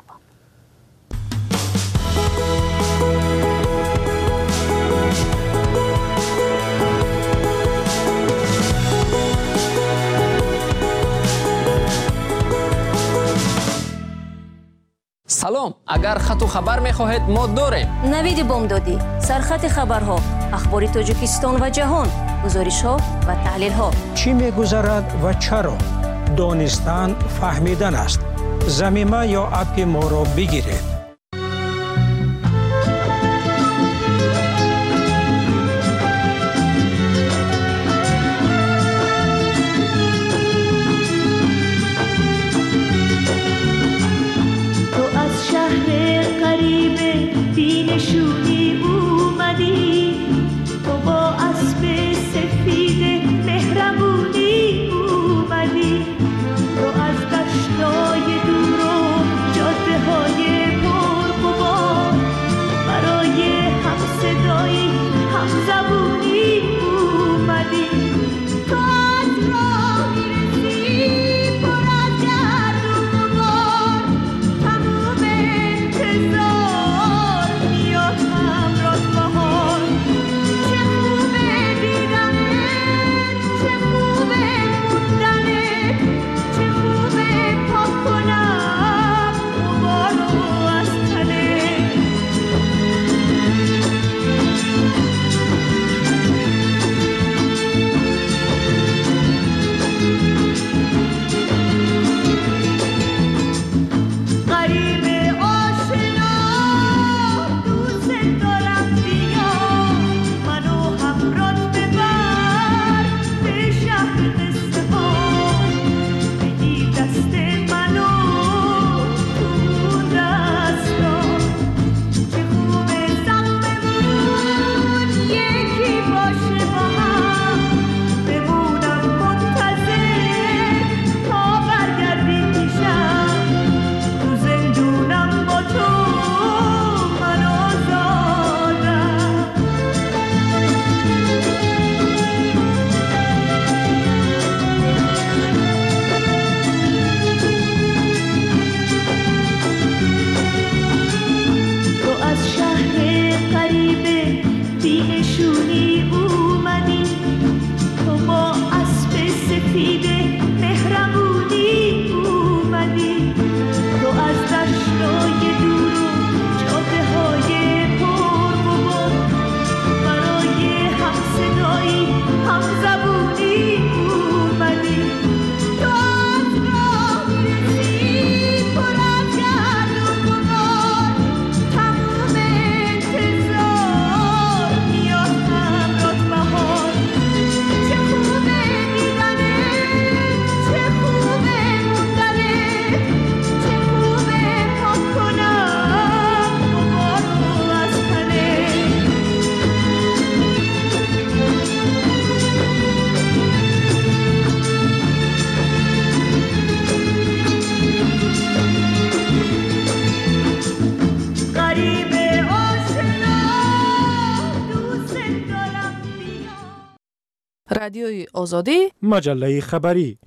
سلام، اگر خط و خبر میخواهید ما داریم. نوید بامدادی، سرخط خبرها، اخبار تاجیکستان و جهان، گزارش ها و تحلیل ها. چی میگذرد و چرا؟ دانستن فهمیدن است. ضمیمه یا اپ ما را بگیرید. نشونی اومدی، تو با اسب سفید مهربونی اومدی، تو از دشتای دور و جاده های رادیوی آزادی مجله خبری.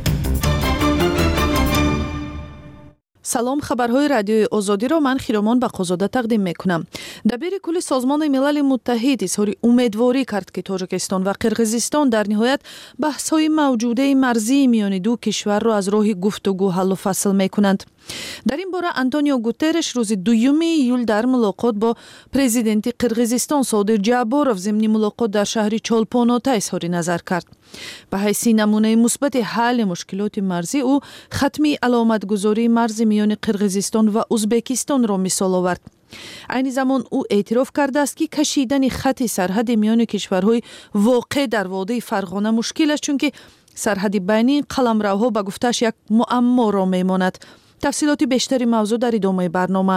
салом, хабарҳои радиои озодиро ман Хиромон Бақозода тақдим мекунам. дабири кулли Созмони Милали Муттаҳид изҳори умедворӣ кард ки Тоҷикистон ва Қирғизистон дар ниҳоят баҳсҳои мавҷудаи марзии миёни ду кишварро аз роҳи гуфтугӯ ҳаллу фасл мекунанд. дар ин бора Антонио Гутерреш рӯзи 2 июл дар мулоқот бо президенти Қирғизистон Содир Ҷаборов зимни мулоқот дар шаҳри Чолпонота изҳори назар кард. ба ҳайси намунаи мусбати ҳалли мушкилоти марзӣ ӯ хатми аломатгузории марзи миёни Қирғизистон ва Узбекистонро мисол овард. айни замон ӯ эътироф кардааст ки кашидани хати сарҳади миёни кишварҳои воқеъ дар водии Фарғона мушкил аст, чунки сарҳади байни ин қаламравҳо ба гуфтааш як муамморо мемонад. тафсилоти бештари мавзӯъ дар идомаи барнома.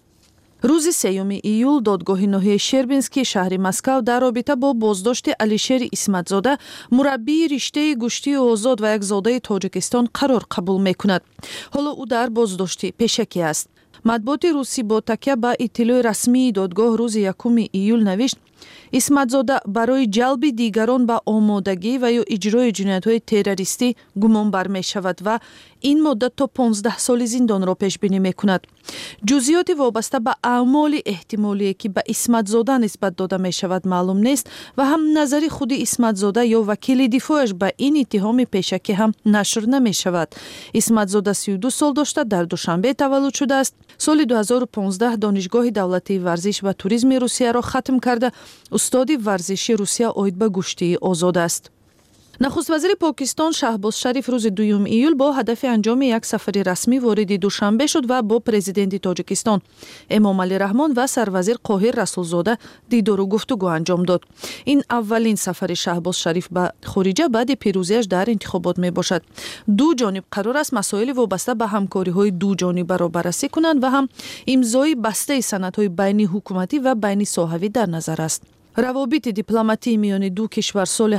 рӯзи 3 июл додгоҳи ноҳияи Шербинский шаҳри Москав дар робита бо боздошти Алишери Исматзода мураббии риштаи гӯштии озод ва як зодаи Тоҷикистон қарор қабул мекунад. ҳоло ӯ дар боздошти пешакӣ аст. матбуоти русӣ бо такя ба иттилои расмии додгоҳ рӯзи 1 июл навишт: Исматзода барои ҷалби дигарон ба омодагӣ ва ё иҷрои ҷиноятҳои террористӣ гумонбар мешавад ва ин муддат то 15 соли зиндонро пешбинӣ мекунад. ҷузъиёти вобаста ба аъмоли эҳтимолие ки ба Исматзода нисбат дода мешавад маълум нест ва ҳам назари худи Исматзода ё вакили дифоъаш ба ин иттиҳоми пешакӣ ҳам нашр намешавад. Исматзода 32 сол дошта дар Душанбе таваллуд шудааст. соли 2015 донишгоҳи давлатии варзиш ва туризми Русияро хатм карда устоди варзиши Русия оид ба гӯштии озод аст. нахуст-вазири Покистон Шаҳбоз Шариф рӯзи 2 июл бо ҳадафи анҷоми як сафари расмӣ вориди Душанбе шуд ва бо президенти Тоҷикистон Эмомалӣ Раҳмон ва сарвазир Қоҳир Расулзода дидору гуфтугӯ анҷом дод. ин аввалин сафари Шаҳбоз Шариф ба хориҷа баъди пирӯзиаш дар интихобот мебошад. ду ҷониб қарор аст масоили вобаста ба ҳамкориҳои дуҷонибаро баррасӣ кунанд ва ҳам имзои бастаи санадҳои байни ҳукуматӣ ва байни соҳавӣ дар назар аст. равобити дипломатии миёни ду кишвар соли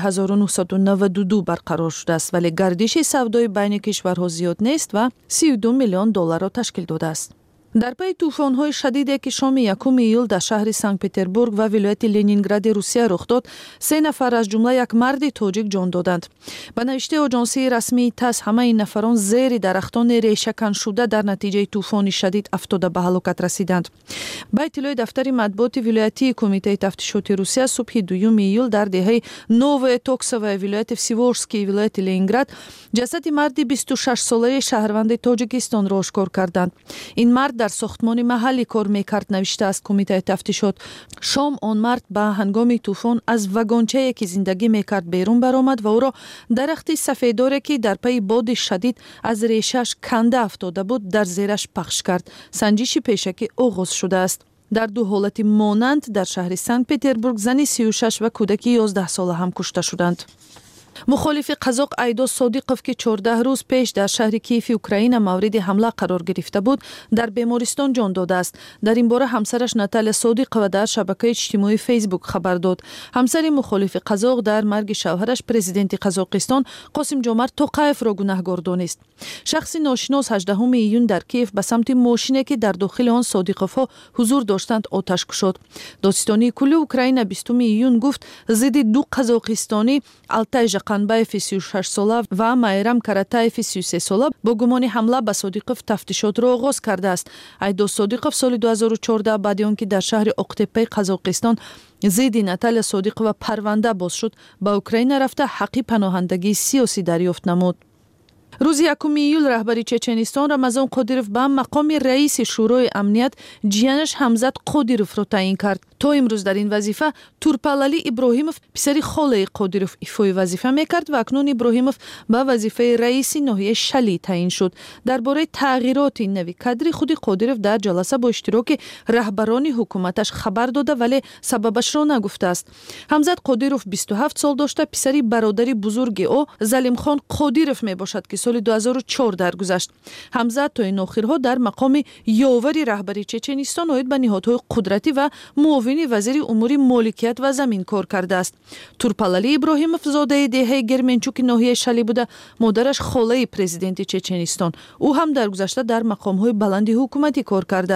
1992 барқарор шудааст, вале гардиши савдои байни кишварҳо зиёд нест ва 32 миллион долларро ташкил додааст. дар пайи тӯфонҳои шадиде ки шоми 1 июл дар шаҳри Санкт-Петербург ва вилояти Ленингради Русия рух дод, 3 нафар аз ҷумла як марди тоҷик ҷон доданд. ба навиштаи оҷонсии расмии ТАСС ҳамаи ин нафарон зери дарахтони решаканшуда дар натиҷаи тӯфони шадид афтода ба ҳалокат расиданд. ба иттилои дафтари матбуоти вилоятии Кумитаи тафтишоти Русия субҳи 2 июл дар деҳаи Новое Токсовое вилояти Всеволжский вилояти Ленинград ҷасади марди 26-солаи шаҳрванди Тоҷикистонро ошкор карданд. ин мард дар сохтмони маҳаллӣ кор мекард, навиштааст Кумитаи тафтишот. шом он мард ба ҳангоми тӯфон аз вагончае ки зиндагӣ мекард берун баромад ва ӯро дарахти сафедоре ки дар пайи боди шадид аз решааш канда афтода буд дар зераш пахш кард. санҷиши пешакӣ оғоз шудааст. дар ду ҳолати монанд дар шаҳри Санкт-Петербург зани 36 ва кӯдаки 11 сола ҳам кушта шуданд. мухолифи қазоқ Айдос Содиқов ки 14 рӯз пеш дар шаҳри Киеви Украина мавриди ҳамла қарор гирифта буд, дар бемористон ҷон додааст. дар ин бора ҳамсараш Наталья Содиқова дар шабакаи иҷтимоии Facebook хабар дод. ҳамсари мухолифи қазоқ дар марги шавҳараш президенти Қазоқистон Қосимҷомарт Тоқаевро гунаҳгор донист. шахси ношинос 18 июн дар Киев ба самти мошине ки дар дохили он Содиқовҳо ҳузур доштанд оташ кушод. Додистонии кулли Украина 20 июн гуфт зидди ду қазоқистони Алтай Қанбаеви 36 сола ва Майрам Каратаеви 33 сола бо гумони ҳамла ба Содиқов тафтишотро оғоз кардааст. Айдос Содиқов соли 2014 баъди он ки дар шаҳри Оқтепаи Қазоқистон зидди Наталья Содиқова парванда боз шуд, ба Украина рафта ҳаққи паноҳандагии сиёсӣ дарёфт намуд. рӯзи 1 июл раҳбари Чеченистон Рамазон Қодиров ба мақоми раиси шӯрои амният ҷиянаш Ҳамзат Қодировро таъин кард. то имрӯз дар ин вазифа Турпалали Иброҳимов писари холаи Қодиров ифои вазифа мекард ва акнун Иброҳимов ба вазифаи раиси ноҳияи Шалӣ таъин шуд. дар бораи тағйироти нави кадри худи Қодиров дар ҷаласа бо иштироки раҳбарони ҳукуматаш хабар дода, вале сабабашро нагуфтааст. Ҳамзат Қодиров 27 сол дошта писари бародари бузурги о Залимхон Қодиров мебошад ки соли 2004 даргузашт. Ҳамзат то ин охирҳо дар мақоми ёвари раҳбари Чеченистон оид ба ниҳодҳои қудратӣ ва муовини вазири умури моликият ва замин кор кардааст. Турпалали Иброҳимов зодаи деҳаи Герменчуки ноҳияи Шалӣ буда, модараш холаи президенти Чеченистон. ӯ ҳам даргузашта дар мақомҳои баланди ҳукуматӣ кор кардааст.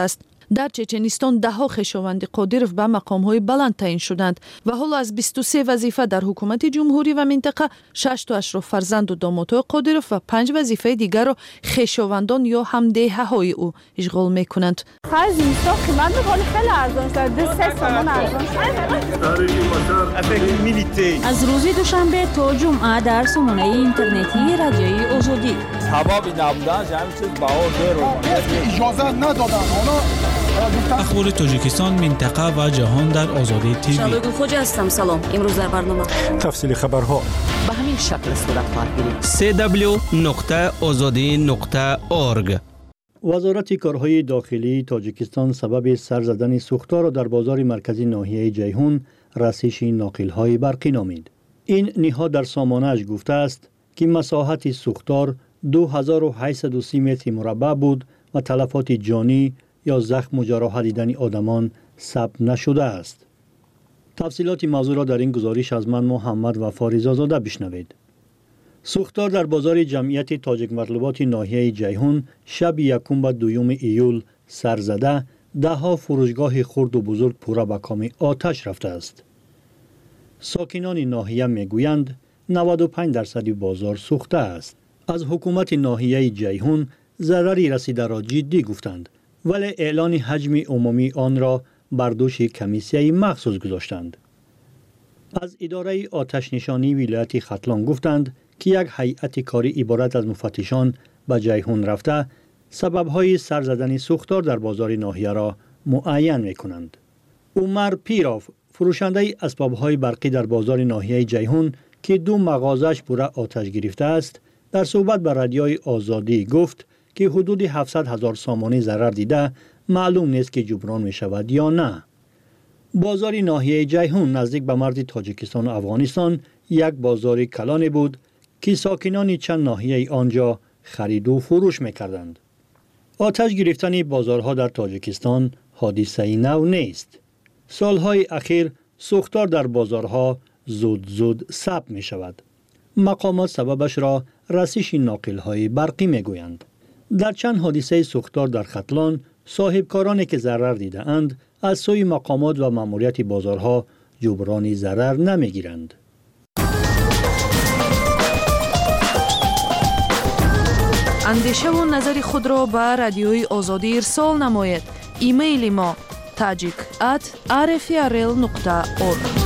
در چچنستان دهها خشاوند قادرов به مقام‌های بلند تعیین شدند و حالا از 23 وظیفه در حکومت جمهوری و منطقه 6 تا اشراف فرزند و دامادهای قادرов و 5 وظیفه دیگر را خشاوندان یا همدهه‌های او اشغال می‌کنند. خرج اینستا قیمت خیلی ارزان شده، 3 تومان ارزان شده. از روز دوشنبه تا جمعه در سامانه اینترنتی رادیوی آزادی. اجازه ندادن اخبار تاجیکستان منطقه و جهان در آزادی تیوی. شالوی خوج هستم. سلام. امروز در برنامه تفصیل خبرها به همین شکل صورت خواهد گرفت. www.azadi.org. وزارت کارهای داخلی تاجیکستان سبب سر زدن سوختار در بازار مرکزی ناحیه جیهون رسیش ناقل‌های برقی نامید. این نهاد در سامانه‌اش گفته است که مساحت سوختار 2830 متر مربع بود و تلفات جانی یا زخم و جراحت دیدن آدمان ثبت نشده است. تفصیلات موضوع را در این گزارش از من محمد وفا رضازاده بشنوید. سوختار در بازار جمعیت تاجیک مطلوبات ناحیه جیهون شب 1 و 2 ایول سر زده، دهها فروشگاه خرد و بزرگ پورا به کام آتش رفته است. ساکنان ناحیه میگویند 95% بازار سوخته است. از حکومت ناحیه جیهون ضرری رسیده را جدی گفتند، ولی اعلان حجم عمومی آن را بر دوش کمیسیه مخصوص گذاشتند. از اداره آتش نشانی ولایت ختلان گفتند که یک هیئت کاری عبارت از مفتشان به جیهون رفته سبب‌های سر زدن سوختار در بازار ناحیه را معین می‌کنند. عمر پیراف، فروشنده اسباب‌های برقی در بازار ناحیه جیهون که 2 مغازه‌اش پورا آتش گرفته است، در صحبت با رادیوی آزادی گفت که حدود 700,000 سامانه ضرر دیده، معلوم نیست که جبران می شود یا نه. بازار ناحیه جیهون نزدیک به مرز تاجیکستان و افغانستان یک بازار کلان بود که ساکنان چند ناحیه آنجا خرید و فروش می کردند. آتش گرفتن بازارها در تاجیکستان حادثه نو نیست. سالهای اخیر سوختار در بازارها زود ثبت می شود. مقامات سببش را رسیش ناقل‌های برقی می گویند. در چند حادثه سوختار در ختلان، صاحبکارانی که ضرر دیده اند از سوی مقامات و ماموریت بازارها جبران ضرر نمی گیرند. اندیشه و نظر خود را به رادیوی آزادی ارسال نماید. ایمیل ما tajik@rfrl.org.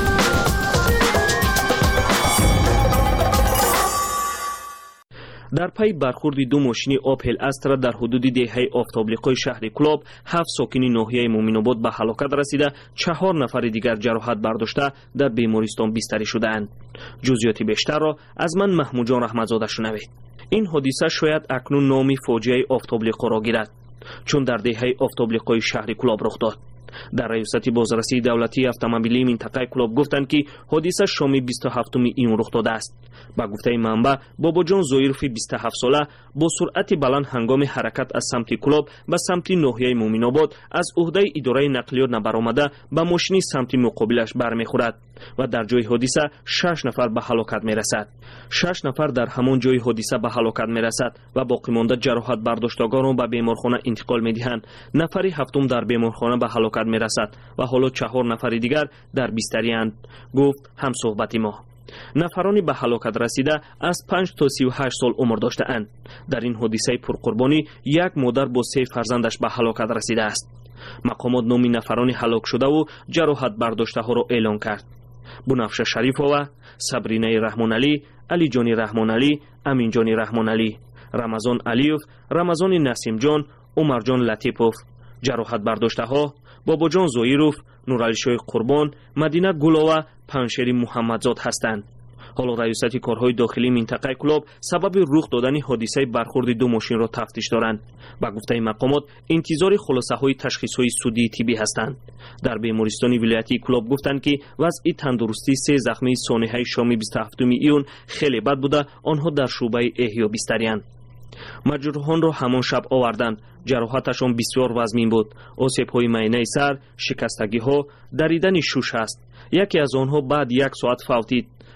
در پی برخورد 2 ماشین آپل استرا در حدود دهه آفتابلیقای شهر کلاب 7 ساکن ناحیه مومن‌آباد به هلاکت رسیده، 4 نفر دیگر جراحت برداشته در بیمارستان بستری شده‌اند. جزئیات بیشتر را از من محمود جان رحمتزاده شنوید. این حادثه شاید اکنون نام فاجعه آفتابلیقا را گیرد، چون در دهه آفتابلیقای شهر کلاب رخ داد. در ریاست بازرسی دولتی اتومبیلی منطقه کلاب گفتند که حادثه شام 27 ایون رخ داده است. با گفته منبع باباجان زویروف 27 ساله با سرعت بلند هنگام حرکت از سمت کلاب به سمت ناحیه مومن‌آباد از عهده اداره نقلیات نبرآمده به ماشین سمت مقابلش برمیخورد و در جای حادثه 6 نفر به هلاکت میرسد. 6 نفر در همان جای حادثه به هلاکت میرسد و باقی مانده جراحت برداشتگان را به بیمارخانه انتقال میدهند. نفر هفتم در بیمارخانه به هلاکت میرسد و حالا 4 نفر دیگر در بستری اند، گفت همصحبت ما. نفرانی به هلاکت رسیده از 5 تا 38 سال عمر داشته اند. در این حادثه پرقربانی یک مادر با 3 فرزندش به هلاکت رسیده است. مقامات نام نفرانی هلاک شده و جراحت برداشته ها را اعلام کرد. بنفشه شریفова، صبرینه رحمان علی، علی جانی رحمان علی، امین جانی رحمان علی، رمضان علیوف، رمضان نسیم جان، عمر جان لطیفوف. جراحت برداشته ها بابا جان زویروف، نورعلی شاه قربان، مدینه گلو و پنشری محمدزاد هستند. حالا ریاست کارهای داخلی منطقه کلاب سبب رخ دادن حادثه برخورد 2 ماشین را تفتیش دارند. با گفته مقامات انتظار خلاصه های تشخیص های سودی طبی هستند. در بیمارستان ولایتی کلاب گفتند که وضع تندرستی 3 زخمی سانحه شام 27 ایون خیلی بد بوده، آنها در شعبه احیا بستری‌اند. مجروحان را همان شب آوردند. جراحتشان بسیار وزمین بود. آسیب‌های معاینه سر، شکستگی‌ها، دریدن شوش است. یکی از آنها بعد 1 ساعت فوتید.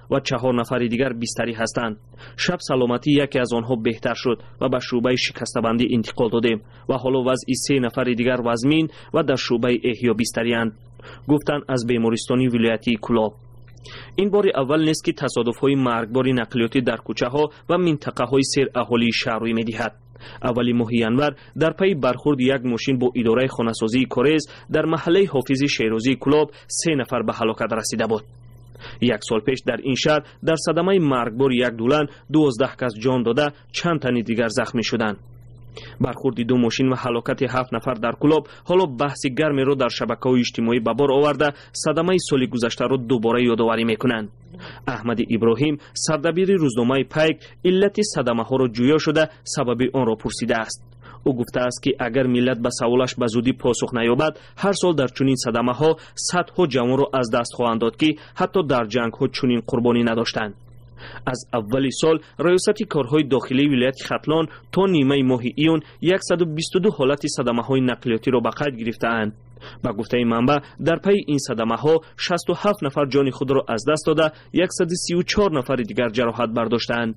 و 4 نفر دیگر بستری هستند. شب سلامتی یکی از آنها بهتر شد و به شعبه شکسته‌بندی انتقال دادیم و حالا وضع 3 نفر دیگر وزمین و در شعبه احیا بستری اند. گفتند از بیمارستان ولایتی کلاب. این بار اول نیست که تصادف‌های مرگبار نقلیاتی در کوچه‌ها و منطقه‌های سیر اهالی شهر روی می‌دهد. اولی ماه ینور در پی برخورد یک ماشین با اداره خانه‌سازی کورز در محله حافظ شیروزی کلاب 3 نفر به هلاکت رسیده بود. 1 سال پیش در این شهر در صدمه مرگبار یک دولن 12 کس جان داده، چند تن دیگر زخمی شدند. برخورد 2 ماشین و هلاکت 7 نفر در کلاب حالا بحث گرمی را در شبکه‌های اجتماعی به بار آورده صدمه سال گذشته را دوباره یادآوری می‌کنند. احمد ابراهیم سردبیر روزنامه پیک علت صدمه ها را جویا شده سبب آن را پرسیده است. او گفته است که اگر ملت به سوالش به زودی پاسخ نیابد هر سال در چنین صدمه ها صدها جوان را از دست خواهند داد که حتی در جنگ ها چنین قربانی نداشتند. از اول سال ریاست کارهای داخلی ولایت ختلان تا نیمه ماه ایون 122 حالت صدمه های نقلیاتی را به قید گرفته‌اند. با گفته منبع در پی این صدمه ها 67 نفر جان خود را از دست داده، 134 نفر دیگر جراحت برداشتند.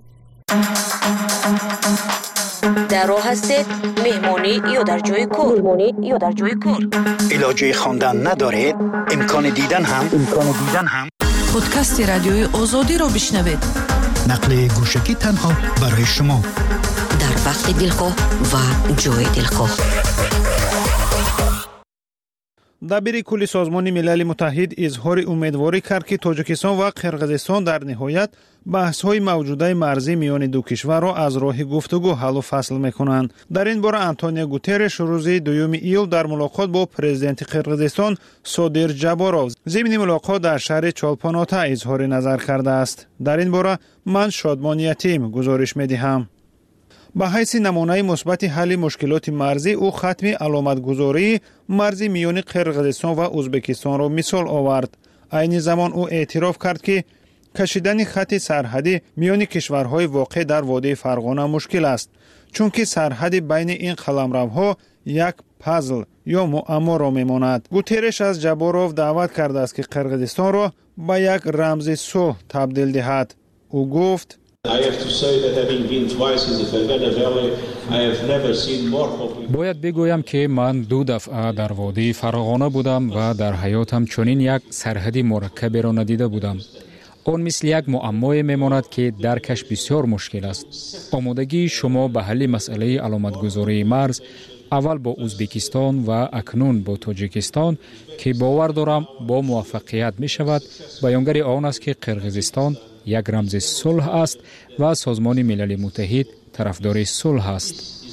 در راه هستید مهمانی یا در جای کار. علاج خواندن ندارید؟ امکان دیدن هم پادکست رادیوی آزادی را بشنوید. نقل گوشکی تنها برای شما در وقت دلخواه و جای دلخواه. دبیر کلی سازمان ملل متحد اظهار امیدواری کرد که تاجیکستان و قرقیزستان در نهایت بحث‌های موجوده مرزی میان دو کشور را از راه گفتگو حل و فصل می‌کنند. در این باره آنتونیو گوترش روز 2 ایول در ملاقات با پرزیدنت قرقیزستان سودیر جاباروف ضمن ملاقات در شهر چولپاناتا اظهار نظر کرده است. در این باره من شادمانیتیم گزارش می‌دهم. به حیث نمونه مثبت حل مشکلات مرزی او ختم علامتگذاری مرزی میان قرقیزستان و ازبکستان را مثال آورد. عین زمان او اعتراف کرد که کشیدن خط سرحدی میان کشورهای واقع در وادی فرغانه مشکل است، چون که سرحد بین این قلمروها یک پازل یا معما را میماند. گوترش از جاباروف دعوت کرده است که قرقیزستان را به یک رمز صلح تبدیل دهد. او گفت باید بگویم که من 2 دفعه در وادی فرغانه بودم و در حیاتم چنین یک سرحدی مرکب را ندیده بودم. آن مثل یک معمای میماند که درکش بسیار مشکل است. آمادگی شما به حل مسئله علامتگذاری مرز اول با ازبکستان و اکنون با تاجیکستان که باور دارم با موفقیت می شود بیانگر آن است که قرقیزستان یک رمز صلح است و سازمان ملل متحد طرفدار صلح است.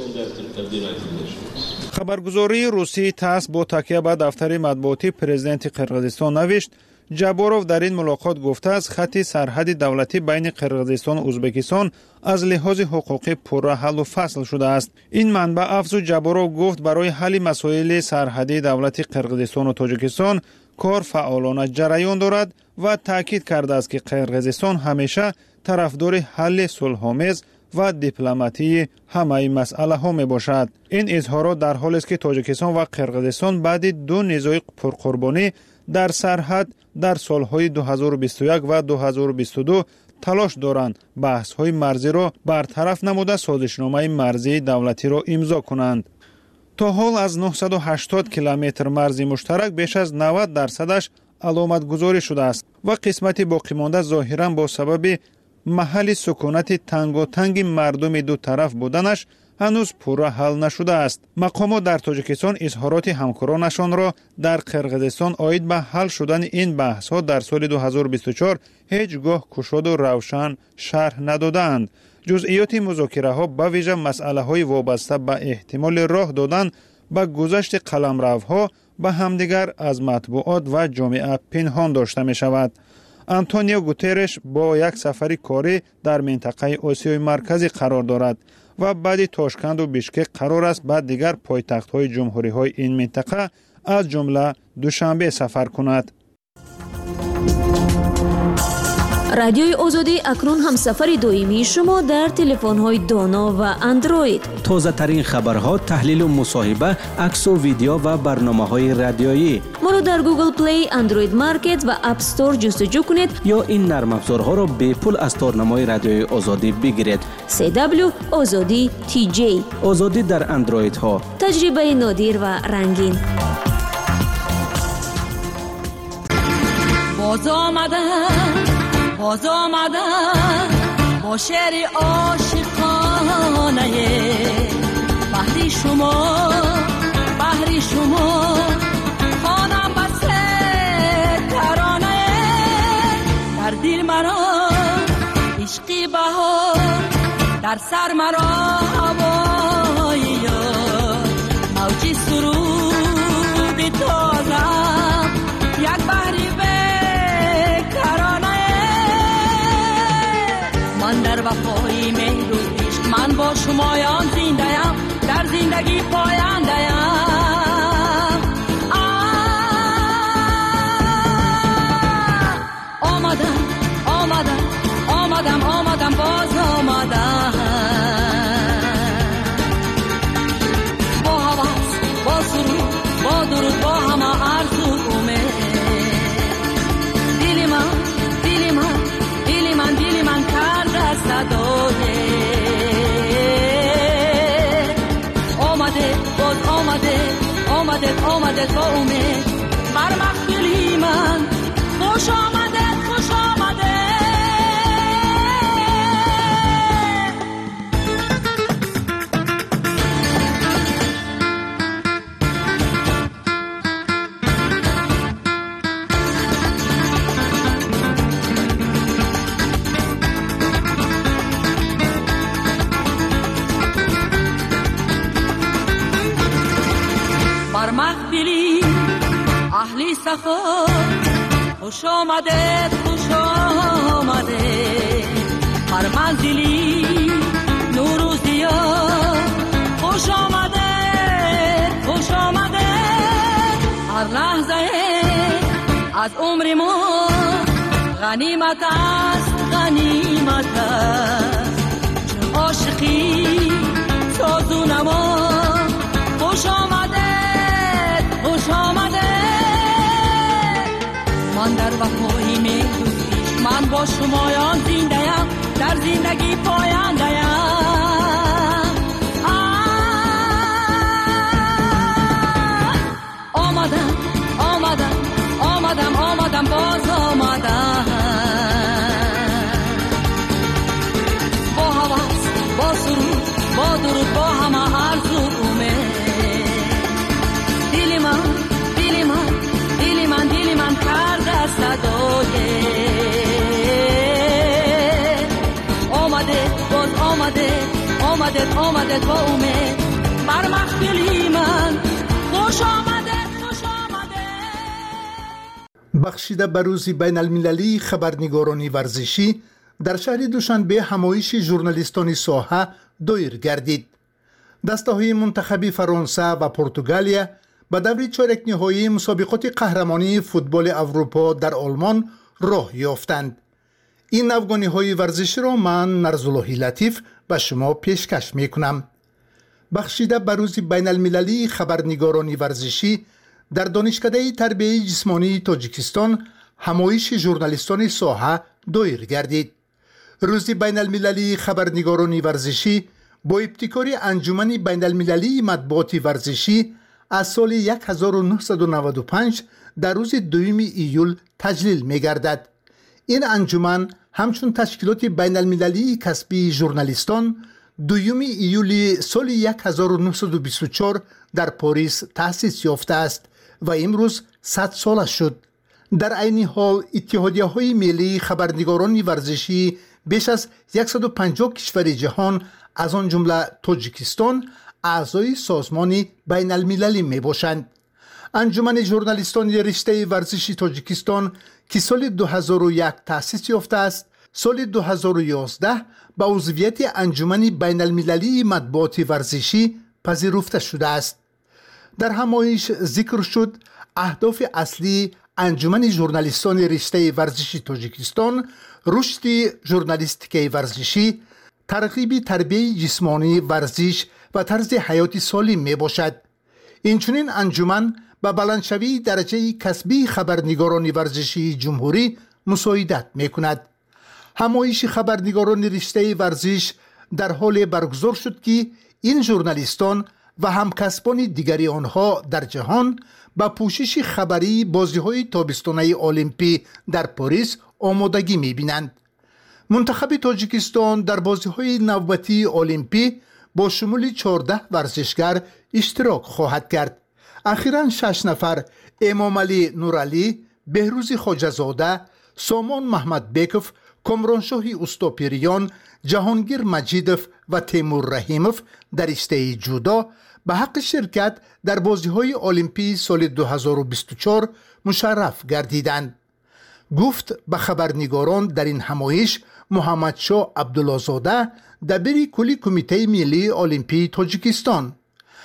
خبرگزاری روسی تاس با تکیه به دفتر مطبوعاتی پرزیدنت قرقیزستان نوشت جاباروف در این ملاقات گفته است خط سرحد دولتی بین قرقیزستان و ازبکستان از لحاظ حقوقی پورا حل و فصل شده است. این منبع افزود جاباروف گفت برای حل مسائل سرحدی دولت قرقیزستان و تاجیکستان کار فعالانه جریان دارد و تاکید کرده است که قرقیزستان همیشه طرفدار حل صلح‌آمیز و دیپلماتی همه مسئله ها می باشد. این اظهارات در حالی است که تاجیکستان و قرقیزستان بعد 2 نزاع پرقربانی در سرحد در سالهای 2021 و 2022 تلاش دارند بحث‌های مرزی را برطرف نموده سازشنامه مرزی دولتی را امضا کنند. تا حال از 980 کیلومتر مرزی مشترک بیش از 90% علامت گذاری شده است و قسمت باقی مانده ظاهراً با سبب محل سکونت تنگاتنگ مردم دو طرف بودنش هنوز پورا حل نشده است. مقامات در تاجیکستان اظهارات همکارانشان را در قرقیزستان عاید به حل شدن این بحث‌ها در سال 2024 هیچگاه گشاد و روشن شرح ندادند. جزئیات مذاکره‌ها به ویژه مسئله‌های وابسته به احتمال راه دادن به گذشت قلمروها به همدیگر از مطبوعات و جامعه پنهان داشته می شود. آنتونیو گوترش با یک سفر کاری در منطقه آسیای مرکزی قرار دارد و بعد تاشکند و بیشکک قرار است بعد دیگر پایتخت‌های جمهوری‌های این منطقه از جمله دوشنبه سفر کند. رادیوی آزادی اکنون هم سفر دائمی شما در تلفن‌های دانا و اندروید. تازه ترین خبرها، تحلیل و مصاحبه، عکس و ویدیو و برنامه‌های رادیویی. ما رو در گوگل پلی، اندروید مارکت و اپ استور جستجو کنید یا این نرم افزارها را به پول از تارنمای رادیوی آزادی بگیرید. CW آزادی TJ. آزادی در اندروید ها. تجربه نادر و رنگین. باز آمدم با شعر عاشقانه بحری شما خوانم بس ترانه در دل مرا عشقی بهار در سر مرا هوای یار موجی سرود تازه یک بحری ترانه من در وفای مهر و عشق من با شمایان زنده‌ام در زندگی پاینده‌ام آمدم باز آمدم با حواس با سرود با درود با همه آرزو دل من کرده صدای آمده با امید بر محفلی من خوش آمده اهلی سفر خوش آمده هر منزلی نور و ضیا خوش آمده هر لحظه از عمر ما غنیمت است چون عاشقی ساز و نما خوش آمده من در وفای مهر و عشق من با شمایان زنده‌ام در زندگی پاینده‌ام آمدم باز آمدم با حواس با سرود با درود با همه آرزو دل من کرده صدای آمده با امید بر محفلی من خوش آمده بخشیده به روز بین المللی خبرنگاران ورزشی در شهر دوشنبه همایش ژورنالیستان ساحه دایر گردید. دسته‌های منتخبی فرانسه و پرتغالیا به دور چهارک نهایی مسابقات قهرمانی فوتبال اروپا در آلمان راه یافتند. این افغانی‌های ورزشی را من نرزاللهی لطیف به شما پیشکش می‌کنم. بخشیده به روز بین المللی خبرنگاران ورزشی در دانشکده تربیت جسمانی تاجیکستان همایش ژورنالیستان ساحه دایر گردید. روز بین المللی خبرنگاران ورزشی با ابتکار انجمن بین المللی مطبوعات ورزشی از سال 1995 در روز 2 ایول تجلیل می گردد. این انجمن همچون تشکیلات بین المللی کسبی ژورنالیستان 2 ایول سال 1924 در پاریس تأسیس یافته است و امروز 100 سالش شد. در عین حال اتحادیه‌های ملی خبرنگاران ورزشی بیش از 150 کشور جهان از آن جمله تاجیکستان اعضای سازمان بین المللی می باشند. انجمن ژورنالیستان رشته ورزشی تاجیکستان که سال 2001 تأسیس یافته است، سال 2011 به عضویت انجمن بین المللی مطبوعات ورزشی پذیرفته شده است. در همایش ذکر شد اهداف اصلی انجمن ژورنالیستان رشته ورزشی تاجیکستان رشد ژورنالیستیک ورزشی، ترغیب تربیت جسمانی، ورزش و طرز حیات سالم می باشد. اینچنین انجمن به بلندشوی درجه کسبی خبرنگاران ورزشی جمهوری مساعدت می کند. همایش خبرنگاران رشته ورزش در حال برگزار شد که این ژورنالیستان و همکسبان دیگری آنها در جهان با پوشش خبری بازی‌های تابستانه المپی در پاریس آمادگی می‌بینند. منتخب تاجیکستان در بازی‌های نوبتی المپی با شمول 14 ورزشگر اشتراک خواهد کرد. اخیراً 6 نفر امامعلی نورعلی، بهروز خواجه‌زاده، سامان محمد بیکوف، کامرانشاه استاپیریان، جهانگیر مجیدوف و تیمور رحیموف در رشته جودو به حق شرکت در بازی‌های المپی سال 2024 مشرف گردیدند. گفت به خبرنگاران در این همایش محمدشاه عبدالله‌زاده، دبیر کلی کمیته ملی المپی تاجیکستان.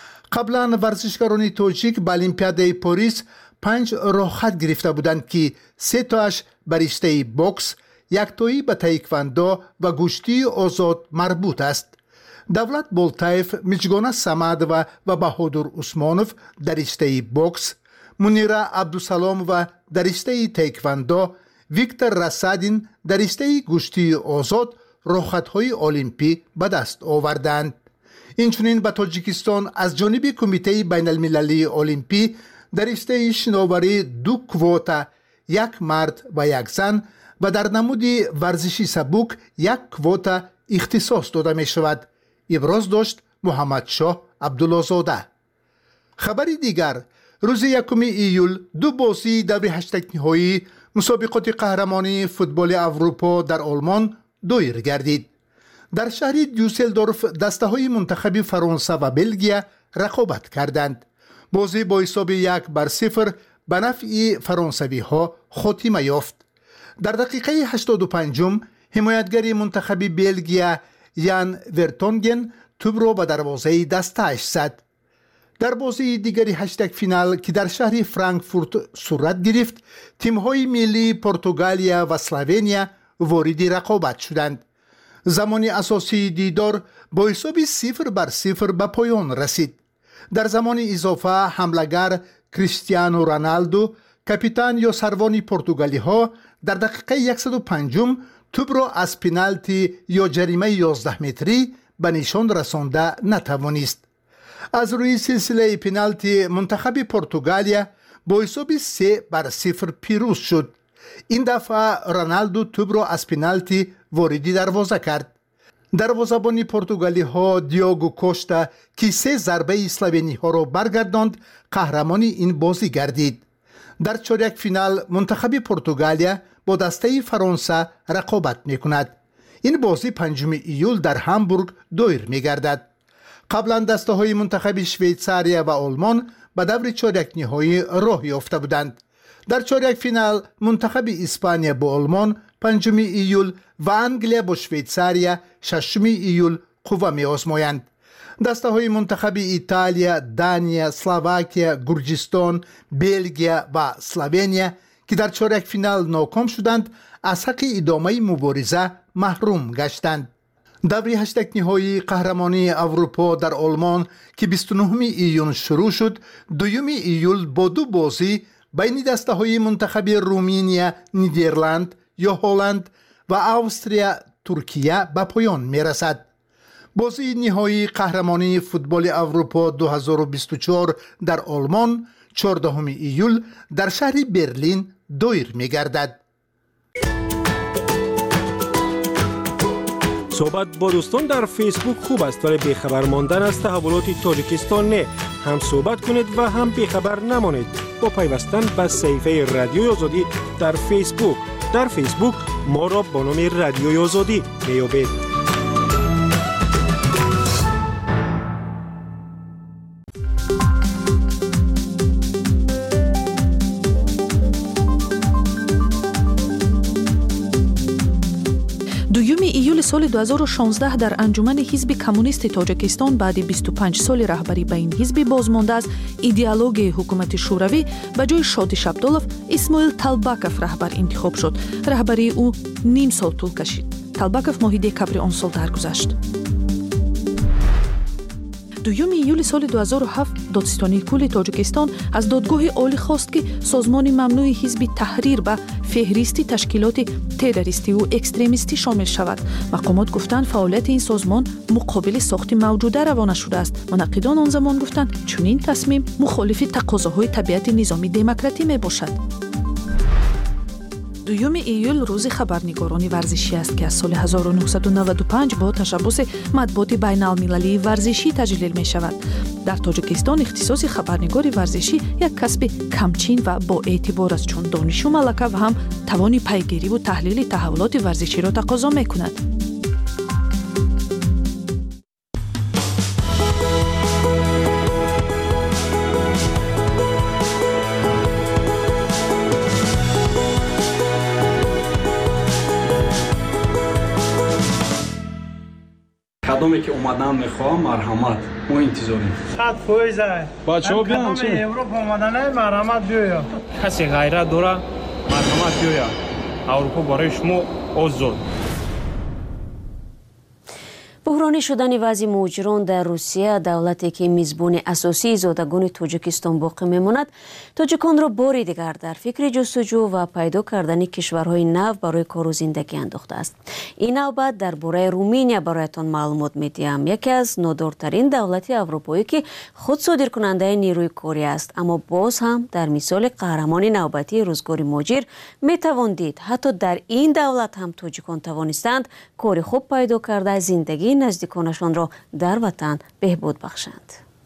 قبلا ورزشکاران تاجیک به المپیاد پاریس 5 راحت گرفته بودند که 3 تاش به رشته بوکس، 1 تایی به تایکواندو و گشتی آزاد مربوط است. دولت بولتایف، مجگانه سمد و بهادر عثمانوف در رشته بوکس، منیره عبدالسلام و در رشته تایکواندو، ویکتور رسادین در رشته گشتی آزاد راحت‌های المپی به دست آوردند. اینچنین به تاجیکستان از جانب کمیته بین المللی المپی در رشته شناوری 2 کواتا، 1 مرد و 1 زن و در نمود ورزشی سبک 1 کواتا اختصاص داده می شود. ابراز داشت محمدشاه عبدالله‌زاده. خبری دیگر، روز 1 ایول 2 بازی دور 8 نهایی مسابقات قهرمانی فوتبال اروپا در آلمان دایر گردید. در شهر دیوسلدورف دسته‌های منتخب فرانسه و بلژیم رقابت کردند. بازی با حساب 1-0 به نفع فرانسوی‌ها خاتمه یافت. در دقیقه 85 حمایتگر منتخب بلژیم یان ورتونگن توپ را به دروازه دسته‌اش زد. در بازی دیگری 8 فینال که در شهر فرانکفورت صورت گرفت، تیم‌های ملی پرتغالیا و اسلوونیا وارد رقابت شدند. زمان اساسی دیدار با حساب 0-0 به پایان رسید. در زمان اضافه حمله‌گر کریستیانو رونالدو، کاپیتان یا سروان پرتغالی ها، در دقیقه 105 توپ را از پنالتی یا جریمه 11 متری به نشان رسانده نتوانست. از روی سلسله پنالتی منتخب پرتغالیا با حساب 3-0 پیروز شد. این دفعه رونالدو توپ را از پنالتی وارد دروازه کرد. دروازه‌بان پرتغالی ها دیاگو کوشتا که 3 ضربه اسلوونی ها را برگرداند قهرمان این بازی گردید. در چهارک فینال منتخب پرتغالیا با دسته فرانسه رقابت می‌کند. این بازی 5 ایول در هامبورگ دایر می‌گردد. قبلا دسته‌های منتخب شویتزاریا و آلمان به دور چهارک نهایی راه یافته بودند. در چهارک فینال منتخب اسپانیا با آلمان 5 ایول و انگلیا با شویتزاریا 6 ایول قوه می‌آزمایند. دسته‌های منتخب ایتالیا، دانیا، اسلواکیا، گرجستان، بلژیم و اسلوونیا که در چهارک فینال ناکام شدند، از حق ادامه مبارزه محروم گشتند. دوره 8 نهایی قهرمانی اروپا در آلمان که 29 ایون شروع شد، 2 ایول با 2 بازی بین دسته‌های منتخب رومانیا، نیدرلند یا هلند و استریا ترکیه به پایان می‌رسد. بازی نهایی قهرمانی فوتبال اروپا 2024 در آلمان 14 ایول در شهر برلین دایر می‌گردد. صحبت با دوستان در فیسبوک خوب است، ولی بیخبر ماندن از تحولات تاجیکستان نه. هم صحبت کنید و هم بیخبر نمانید با پیوستن به صفحه رادیوی آزادی در فیسبوک. در فیسبوک ما را با نام رادیوی آزادی میابید. соли 2016 дар анҷумани ҳизби коммунисти Тоҷикистон баъди 25 соли раҳбарӣ ба ин ҳизби бозмонда аз идеологияи ҳукумати шӯравӣ ба ҷои Шодӣ Шабдолов Исмоил Талбаков раҳбар интихоб шуд. раҳбарии ӯ ним сол тӯл кашид. Талбаков моҳи декабри он сол даргузашт. 2 июли соли 2007 додстонии кулли Тоҷикистон аз додгоҳи олӣ хост, ки созмони мамнӯи ҳизби Таҳрир ба феҳристи ташкилоти террористиву экстремистӣ шомил шавад. мақомот гуфтанд фаъолияти ин созмон муқобили сохти мавҷуда равона шудааст. мунаққидон он замон гуфтанд чунин тасмим мухолифи тақозоҳои табиати низоми демократӣ мебошад. 2 июл рӯзи хабарнигорони варзишӣ аст, ки аз соли 1995 бо ташаббуси матбуоти байналмилалии варзишӣ таҷлил мешавад. дар Тоҷикистон ихтисоси хабарнигори варзишӣ як касби камчин ва боэътибор аст, чун донишу малака ва ҳам тавони пайгириву таҳлили таҳаввулоти варзиширо тақозо мекунад. кадоме ки омадан мехоҳам марҳамат мо интизорем. Хат фоиза. Бачаҳо биён чи? Европа омаданай марҳамат биёя. Касе ғайрат дора марҳамат биёя. Аврупо барои шумо озод. буҳронӣ шудани вазъи муҳоҷирон дар Русия, давлате ки мизбони асосии зодагони Тоҷикистон боқӣ мемонад, тоҷиконро бори дигар дар фикри ҷустуҷӯ ва пайдо кардани кишварҳои нав барои кору зиндагӣ андохтааст. ин навбат дар бораи Руминия бароятон маълумот медиҳам. яке аз нодортарин давлати аврупоӣ ки худ содиркунандаи нирӯи корӣ аст, аммо боз ҳам дар мисоли қаҳрамони навбатии рӯзгори муҳоҷир метавон дид ҳатто дар ин давлат ҳам тоҷикон тавонистанд кори хуб пайдо карда зиндагии наздиконашонро дар ватан беҳбуд бахшанд.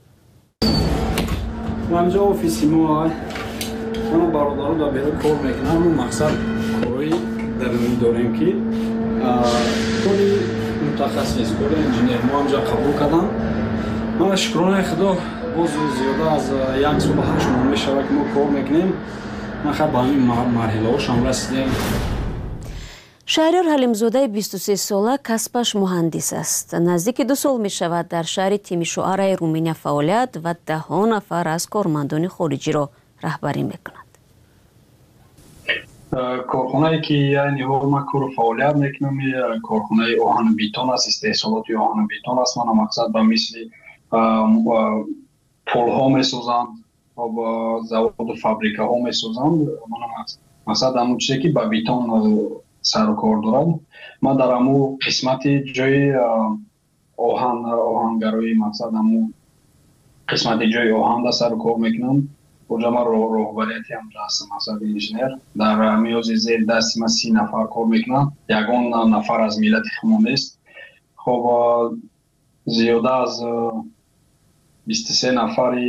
ҳамҷо офиси мо мано бародаро дар беҳод кор мекунам. мақсад кори дарунӣ дорем ки кори мутахассис, кори инженер мо ҳамҷо қабул кардам. мана шукронаи худо боз зиёда аз 1 сол 8 моҳ мешавад ки мо кор мекунем. ман хай ба ҳамин марҳилаҳошам расидем. шаҳрёр ҳалимзодаи 23 сола касбаш муҳандис аст. наздики 2 сол мешавад дар шаҳри Тимишоараи Руминия фаъолият ва 10 нафар аз кормандони хориҷиро раҳбарӣ мекунад. корхонае ки яъни ма кор фаъолият мекунам корхонаи оҳану бетон аст, истеҳсолоти оҳану бетон аст. мана мақсад ба мисли полҳо месозанд, заводу фабрикаҳо месозанд. мана мақсад ҳамон чизе ки ба бетон сару кор дорад. ман дар ҳамун қисмати ҷои оҳангароӣ, мақсад ҳамун қисмати ҷои оҳанда сару кор мекунам. онҷа ман роҳбарияти ҳамҷо ҳастам, мақсад инженер. дар миёзи зери дасти ман 30 нафар кор мекунам. ягон нафар аз миллати хумонист. хоб зиёда аз 23 нафари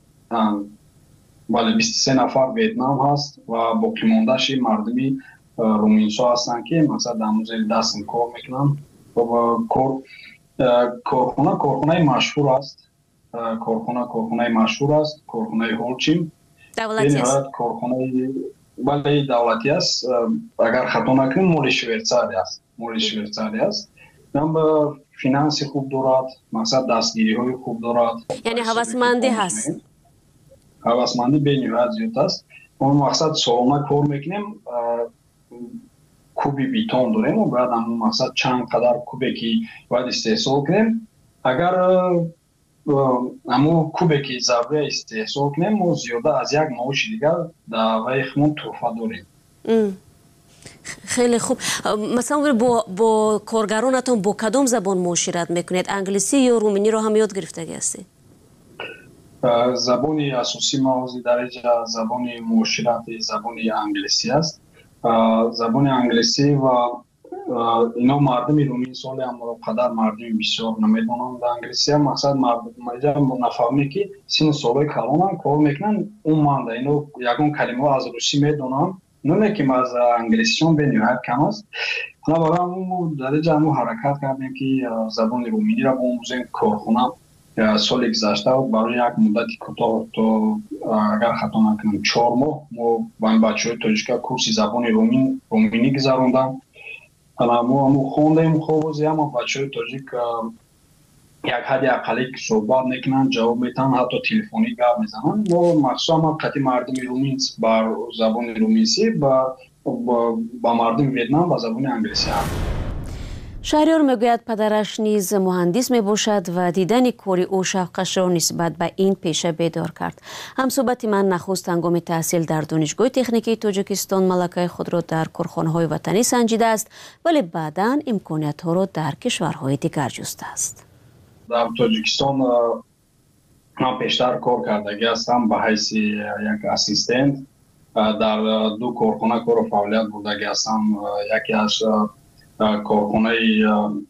23 нафар ветнам ҳаст ва боқимондаши мардуми руминсо ҳастанд ки мақсад дар музеи дастам кор мекунам. корхонаи машҳур аст. корхонаи машҳур аст. корхонаи ҳолчим давлати аст. бале давлати аст. агар хато накунам моли Швейтсария аст. ам финанси хуб дорад. мақсад дастгириҳои хуб дорад. яъне ҳавасмандӣ ҳаст. ҳавасмандӣ бениҳоят зиёд аст. он мақсад солона кор мекунем. куби бетон дорем ва баъд ҳамон мақсад чанд қадар кубе ки бояд истеҳсол кунем. агар ҳамон кубе ки зарурия истеҳсол кунем мо зиёда аз як маоши дигар дар ваи худмон тӯҳфа дорем. хеле хуб. масалан бо коргаронатон бо кадом забон муошират мекунед? англисӣ ё руминиро ҳам ёд гирифтагӣ ҳастед? забони асосии мо ҳозир дараҷа забони муоширати забони англисӣ аст. забони англисӣ ва ино мардуми румин соли ҳам қадар мардуми бисёр намедонанд англисӣ. мақсад нафаҳме ки сину солҳои калонам кор мекунанд умуманда ино ягон калимаҳо аз русӣ медонанд. номе ки аз англисиён бениҳоят кам аст. барои ҳамон дараҷа ҳамон ҳаракат кардем ки забони руминиро бомӯзем. корхона соли гузашта барои як муддати кӯтоҳ то агар хато накунам 4 моҳ мо ба бачаҳои тоҷика курси забони руминӣ гузарондам. ما خوندیم خوب اما بچه‌های تاجیک یک حد اقلی که صحبت میکنن جواب میتن حتی تلفنی گپ میزنن ما مخصوصا قطعی مردم رومینس بر زبان رومینسی با مردم ویتنام با زبان انگلیسی هم. شهریار میگوید پدرش نیز مهندس می باشد و دیدن کاری او شوقش را نسبت به این پیشه بیدار کرد. همصحبت من نخست هنگام تحصیل در دانشگاه تکنیکی تاجیکستان ملکه خود را در کارخانه‌های وطنی سنجیده است ولی بعداً امکانات ها را در کشورهای دیگر جسته است. در تاجیکستان من پیشتر کار کردگی هستم به حیث یک اسیستنت در دو کارخانه کار و فعالیت بودگی هستم. یکی از کارخانه